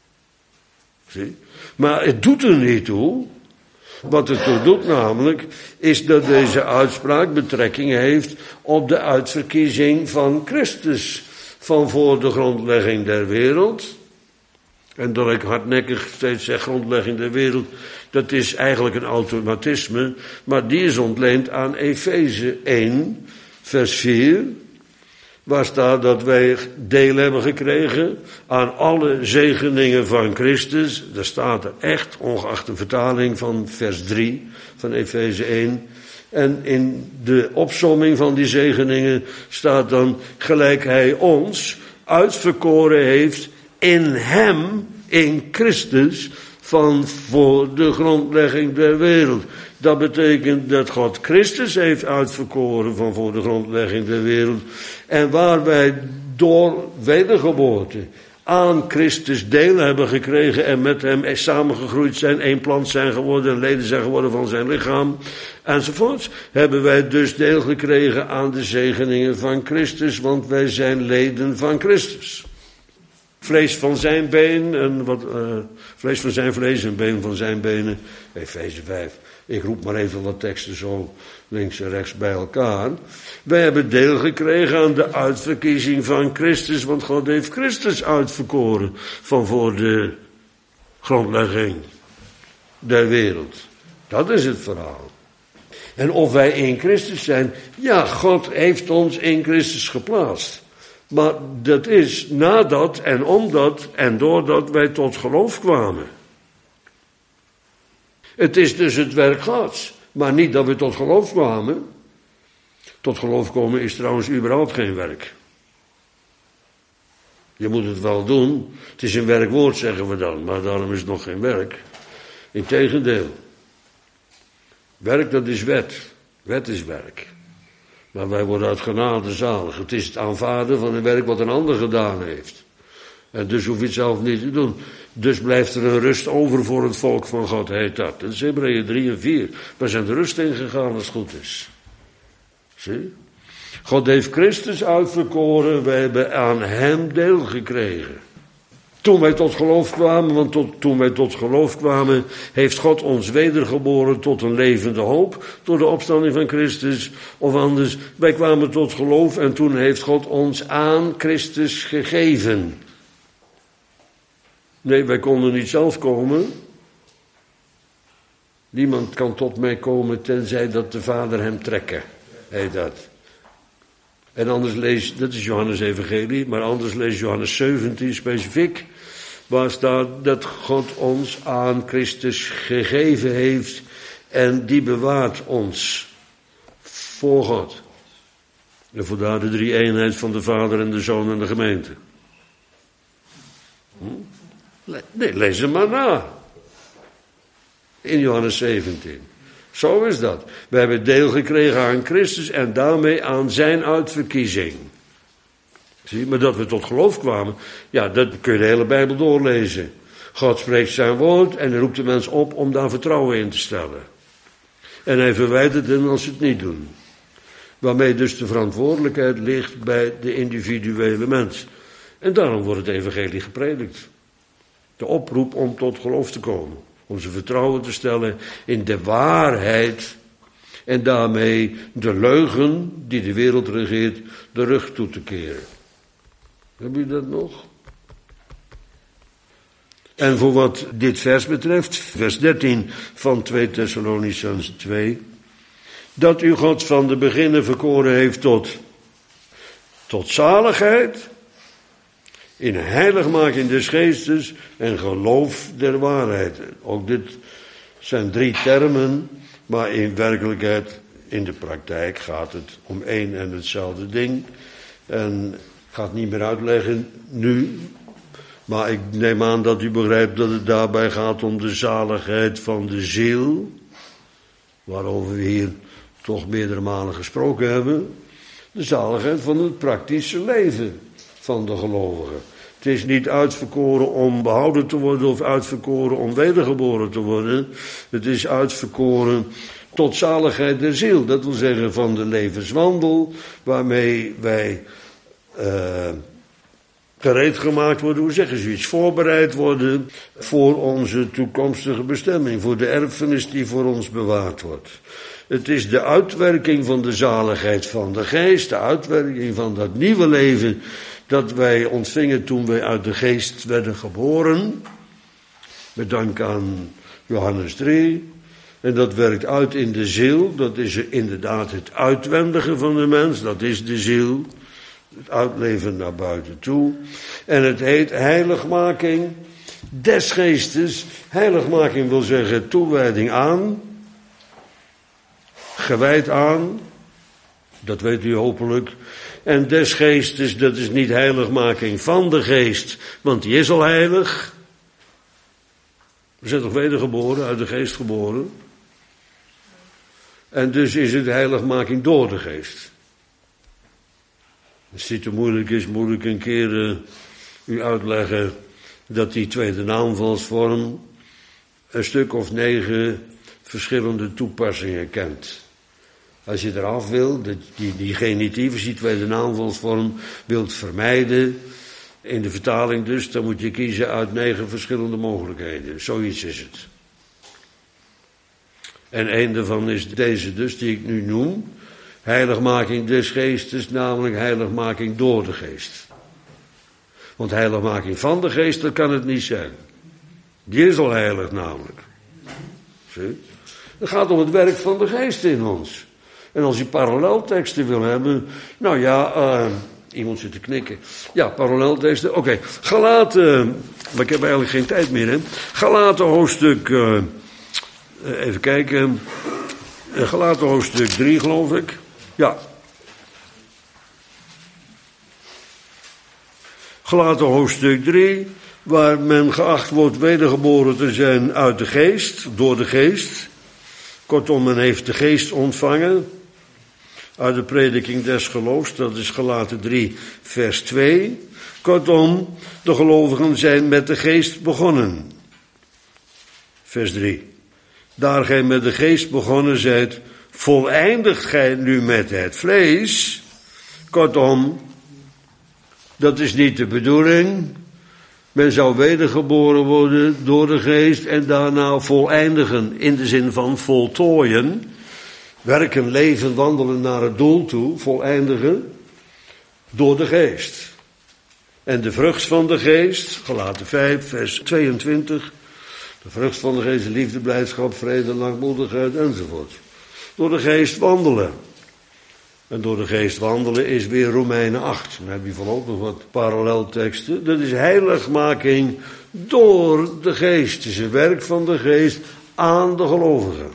Zie? Maar het doet er niet toe. Wat het toe doet namelijk, is dat deze uitspraak betrekking heeft op de uitverkiezing van Christus van voor de grondlegging der wereld. En dat ik hardnekkig steeds zeg grondlegging der wereld, dat is eigenlijk een automatisme, maar die is ontleend aan Efeze 1, vers 4, waar staat dat wij deel hebben gekregen aan alle zegeningen van Christus. Daar staat er echt, ongeacht de vertaling van vers 3 van Efeze 1. En in de opsomming van die zegeningen staat dan gelijk hij ons uitverkoren heeft in hem, in Christus, van voor de grondlegging der wereld. Dat betekent dat God Christus heeft uitverkoren van voor de grondlegging der wereld. En waar wij door wedergeboorte aan Christus deel hebben gekregen en met hem samengegroeid zijn, één plant zijn geworden, leden zijn geworden van zijn lichaam, enzovoorts, hebben wij dus deel gekregen aan de zegeningen van Christus, want wij zijn leden van Christus. Vlees van zijn been en vlees van zijn vlees en been van zijn benen. Efeze 5. Ik roep maar even wat teksten zo links en rechts bij elkaar. Wij hebben deel gekregen aan de uitverkiezing van Christus, want God heeft Christus uitverkoren van voor de grondlegging der wereld. Dat is het verhaal. En of wij in Christus zijn, ja, God heeft ons in Christus geplaatst. Maar dat is nadat en omdat en doordat wij tot geloof kwamen. Het is dus het werk Gods, maar niet dat we tot geloof kwamen. Tot geloof komen is trouwens überhaupt geen werk. Je moet het wel doen. Het is een werkwoord, zeggen we dan, maar daarom is het nog geen werk. Integendeel. Werk, dat is wet. Wet is werk. Maar wij worden uit genade zalig. Het is het aanvaarden van een werk wat een ander gedaan heeft. En dus hoef je het zelf niet te doen. Dus blijft er een rust over voor het volk van God, heet dat. Dat is Hebreeën 3 en 4. We zijn de rust ingegaan als het goed is. Zie? God heeft Christus uitverkoren, wij hebben aan hem deel gekregen. Toen wij tot geloof kwamen, want toen wij tot geloof kwamen, heeft God ons wedergeboren tot een levende hoop, door de opstanding van Christus. Of anders, wij kwamen tot geloof en toen heeft God ons aan Christus gegeven. Nee, wij konden niet zelf komen. Niemand kan tot mij komen tenzij dat de Vader hem trekken, heet dat. En anders lees, dat is Johannes Evangelie, maar anders lees Johannes 17 specifiek, waar staat dat God ons aan Christus gegeven heeft en die bewaart ons voor God. En vandaar de drie eenheid van de Vader en de Zoon en de gemeente. Nee, lees hem maar na. In Johannes 17. Zo is dat. We hebben deel gekregen aan Christus en daarmee aan zijn uitverkiezing. Zie, maar dat we tot geloof kwamen, ja, dat kun je de hele Bijbel doorlezen. God spreekt zijn woord en hij roept de mens op om daar vertrouwen in te stellen. En hij verwijdert hen als ze het niet doen. Waarmee dus de verantwoordelijkheid ligt bij de individuele mens. En daarom wordt het evangelie gepredikt. De oproep om tot geloof te komen. Om zijn vertrouwen te stellen in de waarheid. En daarmee de leugen die de wereld regeert de rug toe te keren. Heb je dat nog? En voor wat dit vers betreft, vers 13 van 2 Thessalonicenzen 2. Dat u God van de beginnen verkoren heeft tot zaligheid, in heiligmaking des geestes en geloof der waarheid. Ook dit zijn 3 termen, maar in werkelijkheid, in de praktijk gaat het om één en hetzelfde ding. En ik ga het niet meer uitleggen nu, maar ik neem aan dat u begrijpt dat het daarbij gaat om de zaligheid van de ziel, waarover we hier toch meerdere malen gesproken hebben. De zaligheid van het praktische leven van de gelovigen. Het is niet uitverkoren om behouden te worden of uitverkoren om wedergeboren te worden. Het is uitverkoren tot zaligheid der ziel. Dat wil zeggen van de levenswandel waarmee wij gereed gemaakt worden, hoe zeggen ze iets, voorbereid worden voor onze toekomstige bestemming, voor de erfenis die voor ons bewaard wordt. Het is de uitwerking van de zaligheid van de geest, de uitwerking van dat nieuwe leven dat wij ontvingen toen wij uit de geest werden geboren, met dank aan Johannes 3. En dat werkt uit in de ziel, dat is inderdaad het uitwendige van de mens, dat is de ziel. Het uitleven naar buiten toe. En het heet heiligmaking des geestes. Heiligmaking wil zeggen toewijding aan. Gewijd aan. Dat weet u hopelijk. En des geestes, dat is niet heiligmaking van de geest. Want die is al heilig. We zijn toch wedergeboren, uit de geest geboren. En dus is het heiligmaking door de geest. Als het niet te moeilijk is, moet ik een keer u uitleggen dat die tweede naamvalsvorm een stuk of 9 verschillende toepassingen kent. Als je eraf wil, die genitief, als je die tweede naamvalsvorm wilt vermijden, in de vertaling dus, dan moet je kiezen uit 9 verschillende mogelijkheden. Zoiets is het. En een daarvan is deze dus, die ik nu noem. Heiligmaking des geestes, namelijk heiligmaking door de geest. Want heiligmaking van de geest, dat kan het niet zijn. Die is al heilig namelijk. Zie? Het gaat om het werk van de geest in ons. En als je parallelteksten wil hebben, nou ja, iemand zit te knikken. Ja, parallelteksten, oké. Galaten, maar ik heb eigenlijk geen tijd meer, hè. Galaten hoofdstuk, even kijken. Galaten hoofdstuk 3, geloof ik. Ja. Galaten hoofdstuk 3, waar men geacht wordt wedergeboren te zijn uit de geest, door de geest. Kortom, men heeft de geest ontvangen. uit de prediking des geloofs, dat is Galaten 3, vers 2. Kortom, de gelovigen zijn met de geest begonnen. Vers 3. Daar gij met de geest begonnen zijt, voleindigt gij nu met het vlees. Kortom, dat is niet de bedoeling. Men zou wedergeboren worden door de geest en daarna voleindigen, in de zin van voltooien. Werken, leven, wandelen naar het doel toe, voleindigen door de geest. En de vrucht van de geest, Galaten 5, vers 22. De vrucht van de geest, liefde, blijdschap, vrede, langmoedigheid enzovoort. Door de geest wandelen. En door de geest wandelen is weer Romeinen 8. Dan heb je voorlopig nog wat parallelteksten. Dat is heiligmaking door de geest. Het is een werk van de geest aan de gelovigen.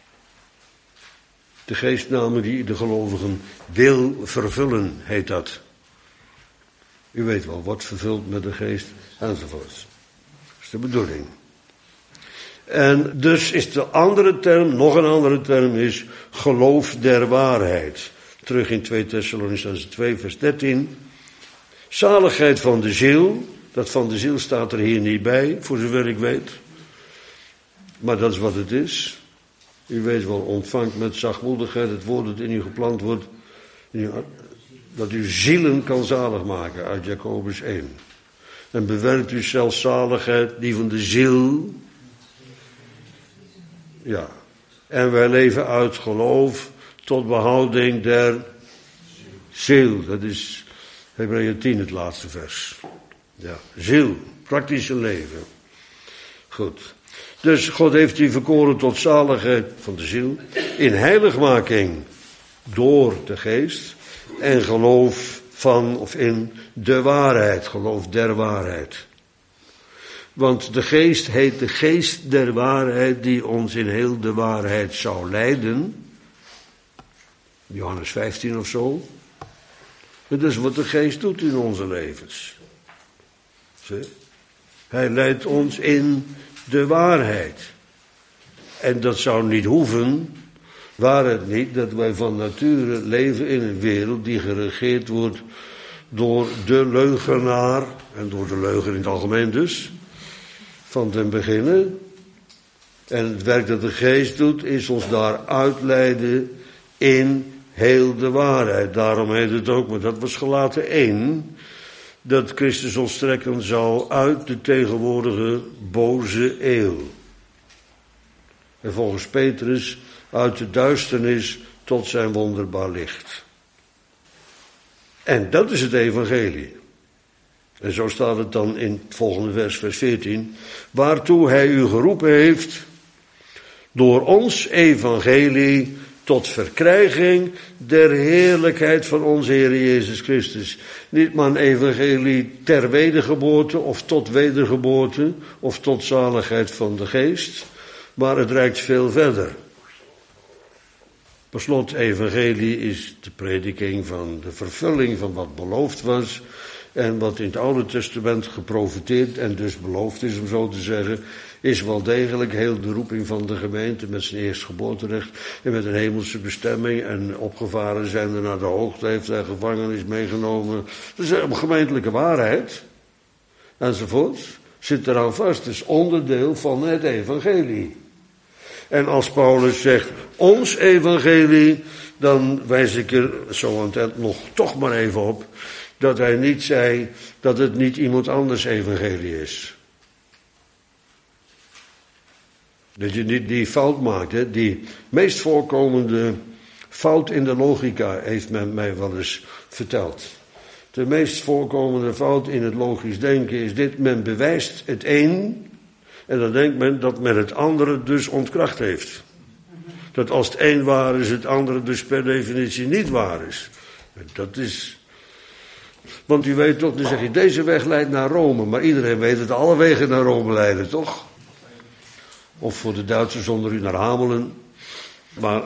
De geest namelijk die de gelovigen wil vervullen, heet dat. U weet wel, wordt vervuld met de geest enzovoort. Dat is de bedoeling. En dus is de andere term, nog een andere term is geloof der waarheid. Terug in 2 Thessalonicenzen 2 vers 13. Zaligheid van de ziel. Dat van de ziel staat er hier niet bij, voor zover ik weet. Maar dat is wat het is. U weet wel, ontvangt met zachtmoedigheid het woord dat in u geplant wordt. Dat u zielen kan zalig maken, uit Jacobus 1. En bewerkt u zelfs zaligheid, die van de ziel. Ja. En wij leven uit geloof tot behouding der ziel. Dat is Hebreeën 10, het laatste vers. Ja, ziel, praktisch een leven. Goed. Dus God heeft u verkoren tot zaligheid van de ziel, in heiligmaking door de geest en geloof van of in de waarheid, geloof der waarheid. Want de geest heet de geest der waarheid die ons in heel de waarheid zou leiden. Johannes 15 of zo. Dat is wat de geest doet in onze levens. Zie? Hij leidt ons in de waarheid. En dat zou niet hoeven, waar het niet dat wij van nature leven in een wereld die geregeerd wordt door de leugenaar, en door de leugen in het algemeen dus, van den beginne. En het werk dat de geest doet, is ons daar uitleiden in heel de waarheid. Daarom heet het ook, maar dat was Galaten 1, dat Christus ons trekken zal uit de tegenwoordige boze eeuw. En volgens Petrus uit de duisternis tot zijn wonderbaar licht. En dat is het evangelie. En zo staat het dan in het volgende vers, vers 14. Waartoe hij u geroepen heeft door ons evangelie tot verkrijging der heerlijkheid van onze Heer Jezus Christus. Niet maar een evangelie ter wedergeboorte of tot wedergeboorte of tot zaligheid van de geest, maar het reikt veel verder. Per slot, evangelie is de prediking van de vervulling van wat beloofd was en wat in het Oude Testament geprofeteerd en dus beloofd is, om zo te zeggen, is wel degelijk heel de roeping van de gemeente met zijn eerstgeboorterecht en met een hemelse bestemming en opgevaren zijn er naar de hoogte, heeft hij gevangenis meegenomen. Dat is een gemeentelijke waarheid enzovoort. Zit eraan vast, het is onderdeel van het evangelie. En als Paulus zegt, ons evangelie, dan wijs ik er zo aan het eind nog toch maar even op, dat hij niet zei dat het niet iemand anders evangelie is. Dat je niet die fout maakt, hè. Die meest voorkomende fout in de logica heeft men mij wel eens verteld. De meest voorkomende fout in het logisch denken is dit: men bewijst het een en dan denkt men dat men het andere dus ontkracht heeft. Dat als het een waar is, het andere dus per definitie niet waar is. Dat is... Want u weet toch, dan zeg je, deze weg leidt naar Rome. Maar iedereen weet dat alle wegen naar Rome leiden, toch? Of voor de Duitsers onder u naar Hamelen. Maar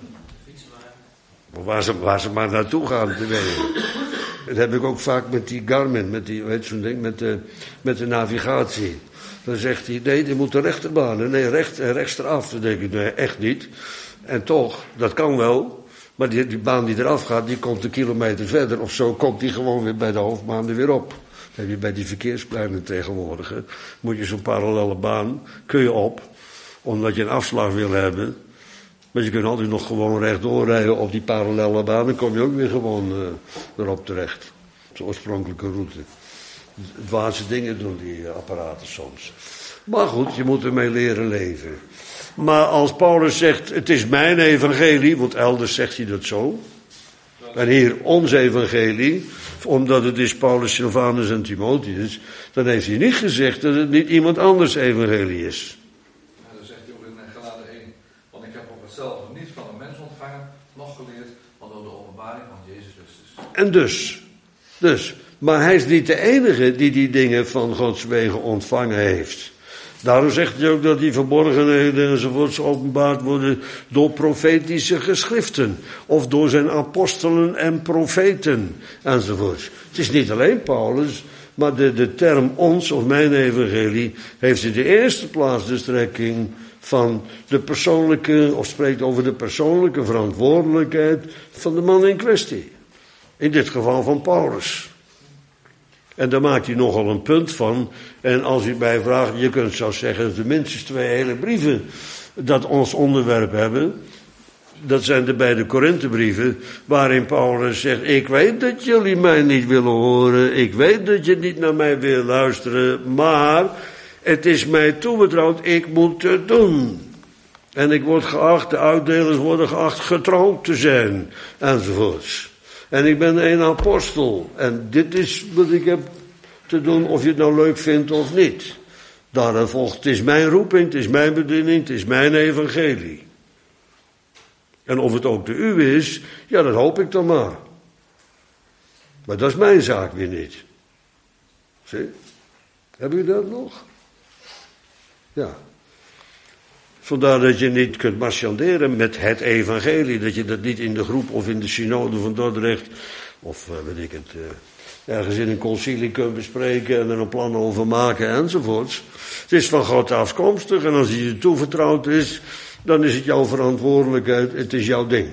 waar ze maar naartoe gaan, te weten. Dat heb ik ook vaak met die Garmin, met die, weet zo'n ding, met de navigatie. Dan zegt hij, nee, die moet de rechterbaan. Nee, rechts eraf. Dan denk ik, nee, echt niet. En toch, dat kan wel. Maar die baan die eraf gaat, die komt een kilometer verder. Of zo komt die gewoon weer bij de hoofdbaan er weer op. Dat heb je bij die verkeerspleinen tegenwoordig. Hè. Moet je zo'n parallelle baan, kun je op. Omdat je een afslag wil hebben. Maar je kunt altijd nog gewoon rechtdoor rijden op die parallelle baan. Dan kom je ook weer gewoon erop terecht. De oorspronkelijke route. Dwaze dingen doen die apparaten soms. Maar goed, je moet ermee leren leven. Maar als Paulus zegt, het is mijn evangelie, want elders zegt hij dat zo. En hier ons evangelie, omdat het is Paulus, Silvanus en Timotheus. Dan heeft hij niet gezegd dat het niet iemand anders evangelie is.
Ja, dat zegt hij ook in Galaten 1. Want ik heb op hetzelfde niet van een mens ontvangen, nog geleerd, maar door de openbaring van Jezus Christus.
En dus. Maar hij is niet de enige die dingen van Gods wegen ontvangen heeft. Daarom zegt hij ook dat die verborgenheden enzovoorts openbaard worden door profetische geschriften. Of door zijn apostelen en profeten enzovoorts. Het is niet alleen Paulus, maar de term ons of mijn evangelie heeft in de eerste plaats de strekking van de persoonlijke, of spreekt over de persoonlijke verantwoordelijkheid van de man in kwestie. In dit geval van Paulus. En daar maakt hij nogal een punt van. En als u mij vraagt, je kunt zo zeggen dat er minstens 2 hele brieven dat ons onderwerp hebben. Dat zijn de beide Korinthebrieven, waarin Paulus zegt, ik weet dat jullie mij niet willen horen, ik weet dat je niet naar mij wil luisteren, maar het is mij toevertrouwd, ik moet het doen. En ik word geacht, de uitdelers worden geacht getrouw te zijn, enzovoorts. En ik ben een apostel. En dit is wat ik heb te doen, of je het nou leuk vindt of niet. Daaruit volgt, het is mijn roeping, het is mijn bediening, het is mijn evangelie. En of het ook de uwe is, ja, dat hoop ik dan maar. Maar dat is mijn zaak weer niet. Zie? Hebben u dat nog? Ja. Vandaar dat je niet kunt marchanderen met het evangelie. Dat je dat niet in de groep of in de synode van Dordrecht, of weet ik het, ergens in een concilie kunt bespreken en er een plan over maken enzovoorts. Het is van God afkomstig en als hij je toevertrouwd is, dan is het jouw verantwoordelijkheid, het is jouw ding.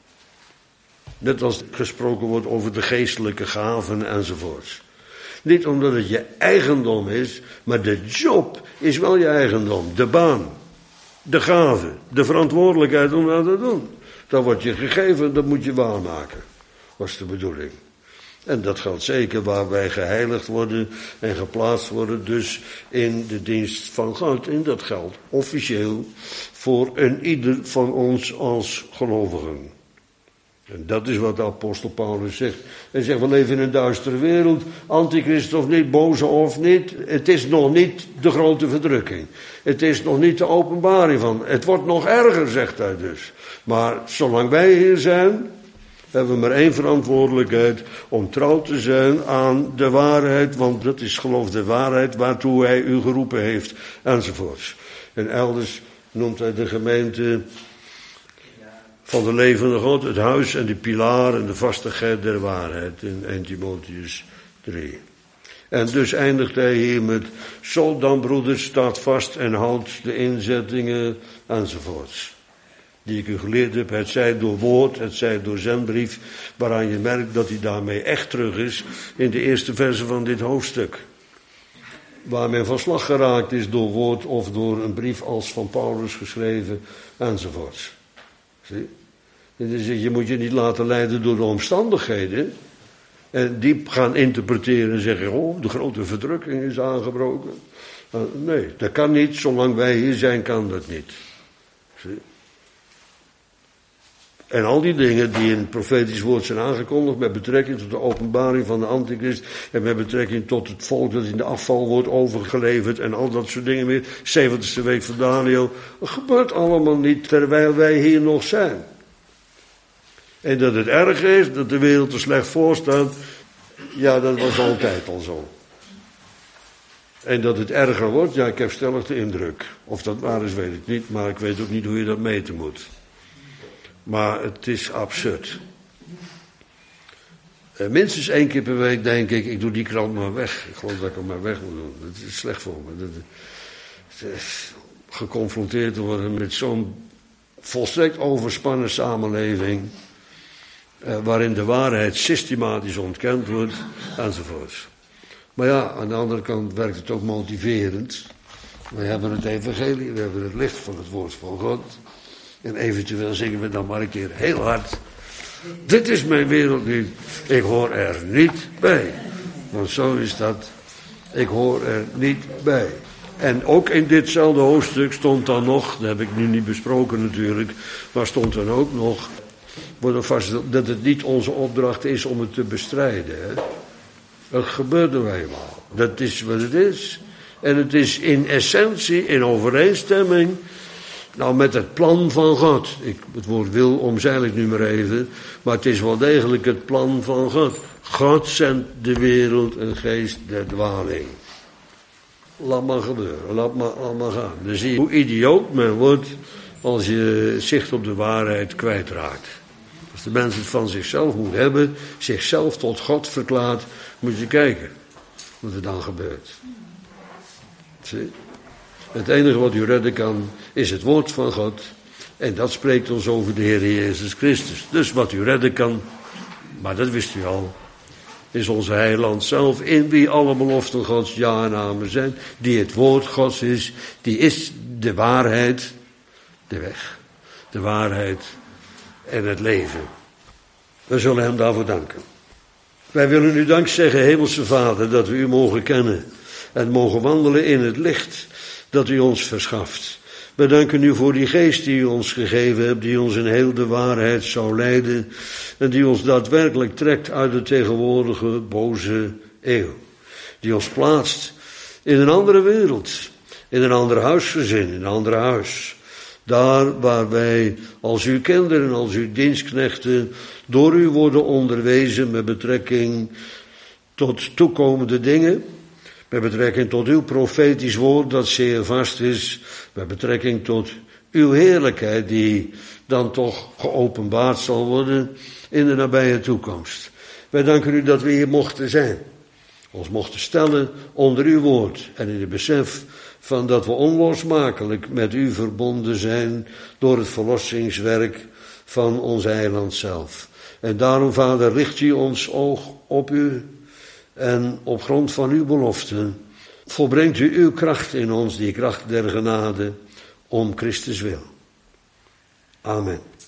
Net als gesproken wordt over de geestelijke gaven enzovoorts. Niet omdat het je eigendom is, maar de job is wel je eigendom, de baan. De gave, de verantwoordelijkheid om dat te doen. Dat wordt je gegeven, dat moet je waarmaken. Was de bedoeling. En dat geldt zeker waar wij geheiligd worden en geplaatst worden, dus in de dienst van God. En dat geldt officieel voor een ieder van ons als gelovigen. En dat is wat de apostel Paulus zegt. Hij zegt, we leven in een duistere wereld, antichrist of niet, boze of niet. Het is nog niet de grote verdrukking. Het is nog niet de openbaring van. Het wordt nog erger, zegt hij dus. Maar zolang wij hier zijn, hebben we maar één verantwoordelijkheid, om trouw te zijn aan de waarheid, want dat is geloof de waarheid waartoe hij u geroepen heeft, enzovoorts. En elders noemt hij de gemeente van de levende God, het huis en de pilaar en de vastigheid der waarheid in 1 Timotheus 3. En dus eindigt hij hier met, zo dan broeders, staat vast en houdt de inzettingen enzovoorts. Die ik u geleerd heb, het zij door woord, het zij door zendbrief, waaraan je merkt dat hij daarmee echt terug is in de eerste verse van dit hoofdstuk. Waar men van slag geraakt is door woord of door een brief als van Paulus geschreven enzovoorts. Zie? Dus je moet je niet laten leiden door de omstandigheden. En die gaan interpreteren en zeggen, oh, de grote verdrukking is aangebroken. Nee, dat kan niet. Zolang wij hier zijn, kan dat niet. Zie? En al die dingen die in het profetisch woord zijn aangekondigd, met betrekking tot de openbaring van de antichrist, en met betrekking tot het volk dat in de afval wordt overgeleverd, en al dat soort dingen meer, 70ste week van Daniel, dat gebeurt allemaal niet terwijl wij hier nog zijn. En dat het erg is, dat de wereld er slecht voor staat, ja, dat was altijd al zo. En dat het erger wordt, ja, ik heb stellig de indruk. Of dat waar is, weet ik niet, maar ik weet ook niet hoe je dat meten moet. Maar het is absurd. Minstens 1 keer per week denk ik doe die krant maar weg. Ik geloof dat ik hem maar weg moet doen. Dat is slecht voor me. Geconfronteerd te worden met zo'n volstrekt overspannen samenleving. waarin de waarheid systematisch ontkend wordt, enzovoort. Maar ja, aan de andere kant werkt het ook motiverend. We hebben het evangelie, we hebben het licht van het woord van God. En eventueel zingen we dan maar een keer heel hard. Dit is mijn wereld niet, ik hoor er niet bij. Want zo is dat, ik hoor er niet bij. En ook in ditzelfde hoofdstuk stond dan nog, dat heb ik nu niet besproken natuurlijk, maar stond dan ook nog, wordt er vastgesteld dat het niet onze opdracht is om het te bestrijden. Hè? Het gebeurt nou eenmaal. Dat is wat het is. En het is in essentie, in overeenstemming, met het plan van God. Het woord wil omzeil ik nu maar even, maar het is wel degelijk het plan van God. God zendt de wereld een geest der dwaling. Laat maar gebeuren, laat maar gaan. Dan zie je hoe idioot men wordt als je zicht op de waarheid kwijtraakt. Als de mens het van zichzelf moet hebben, zichzelf tot God verklaart, moet je kijken wat er dan gebeurt. Zie? Het enige wat u redden kan, is het woord van God. En dat spreekt ons over de Heer Jezus Christus. Dus wat u redden kan, maar dat wist u al, is onze heiland zelf, in wie alle beloften Gods ja en amen zijn, die het woord Gods is, die is de waarheid, de weg, de waarheid en het leven. We zullen hem daarvoor danken. Wij willen u dank zeggen, Hemelse Vader, dat we u mogen kennen en mogen wandelen in het licht dat u ons verschaft. We danken u voor die geest die u ons gegeven hebt, die ons in heel de waarheid zou leiden en die ons daadwerkelijk trekt uit de tegenwoordige boze eeuw. Die ons plaatst in een andere wereld, in een ander huisgezin, in een ander huis. Daar waar wij als uw kinderen, als uw dienstknechten, door u worden onderwezen met betrekking tot toekomende dingen, met betrekking tot uw profetisch woord dat zeer vast is, met betrekking tot uw heerlijkheid die dan toch geopenbaard zal worden in de nabije toekomst. Wij danken u dat we hier mochten zijn, ons mochten stellen onder uw woord en in het besef van dat we onlosmakelijk met u verbonden zijn door het verlossingswerk van ons heiland zelf. En daarom, Vader, richt u ons oog op u en op grond van uw beloften volbrengt u uw kracht in ons, die kracht der genade, om Christus wil. Amen.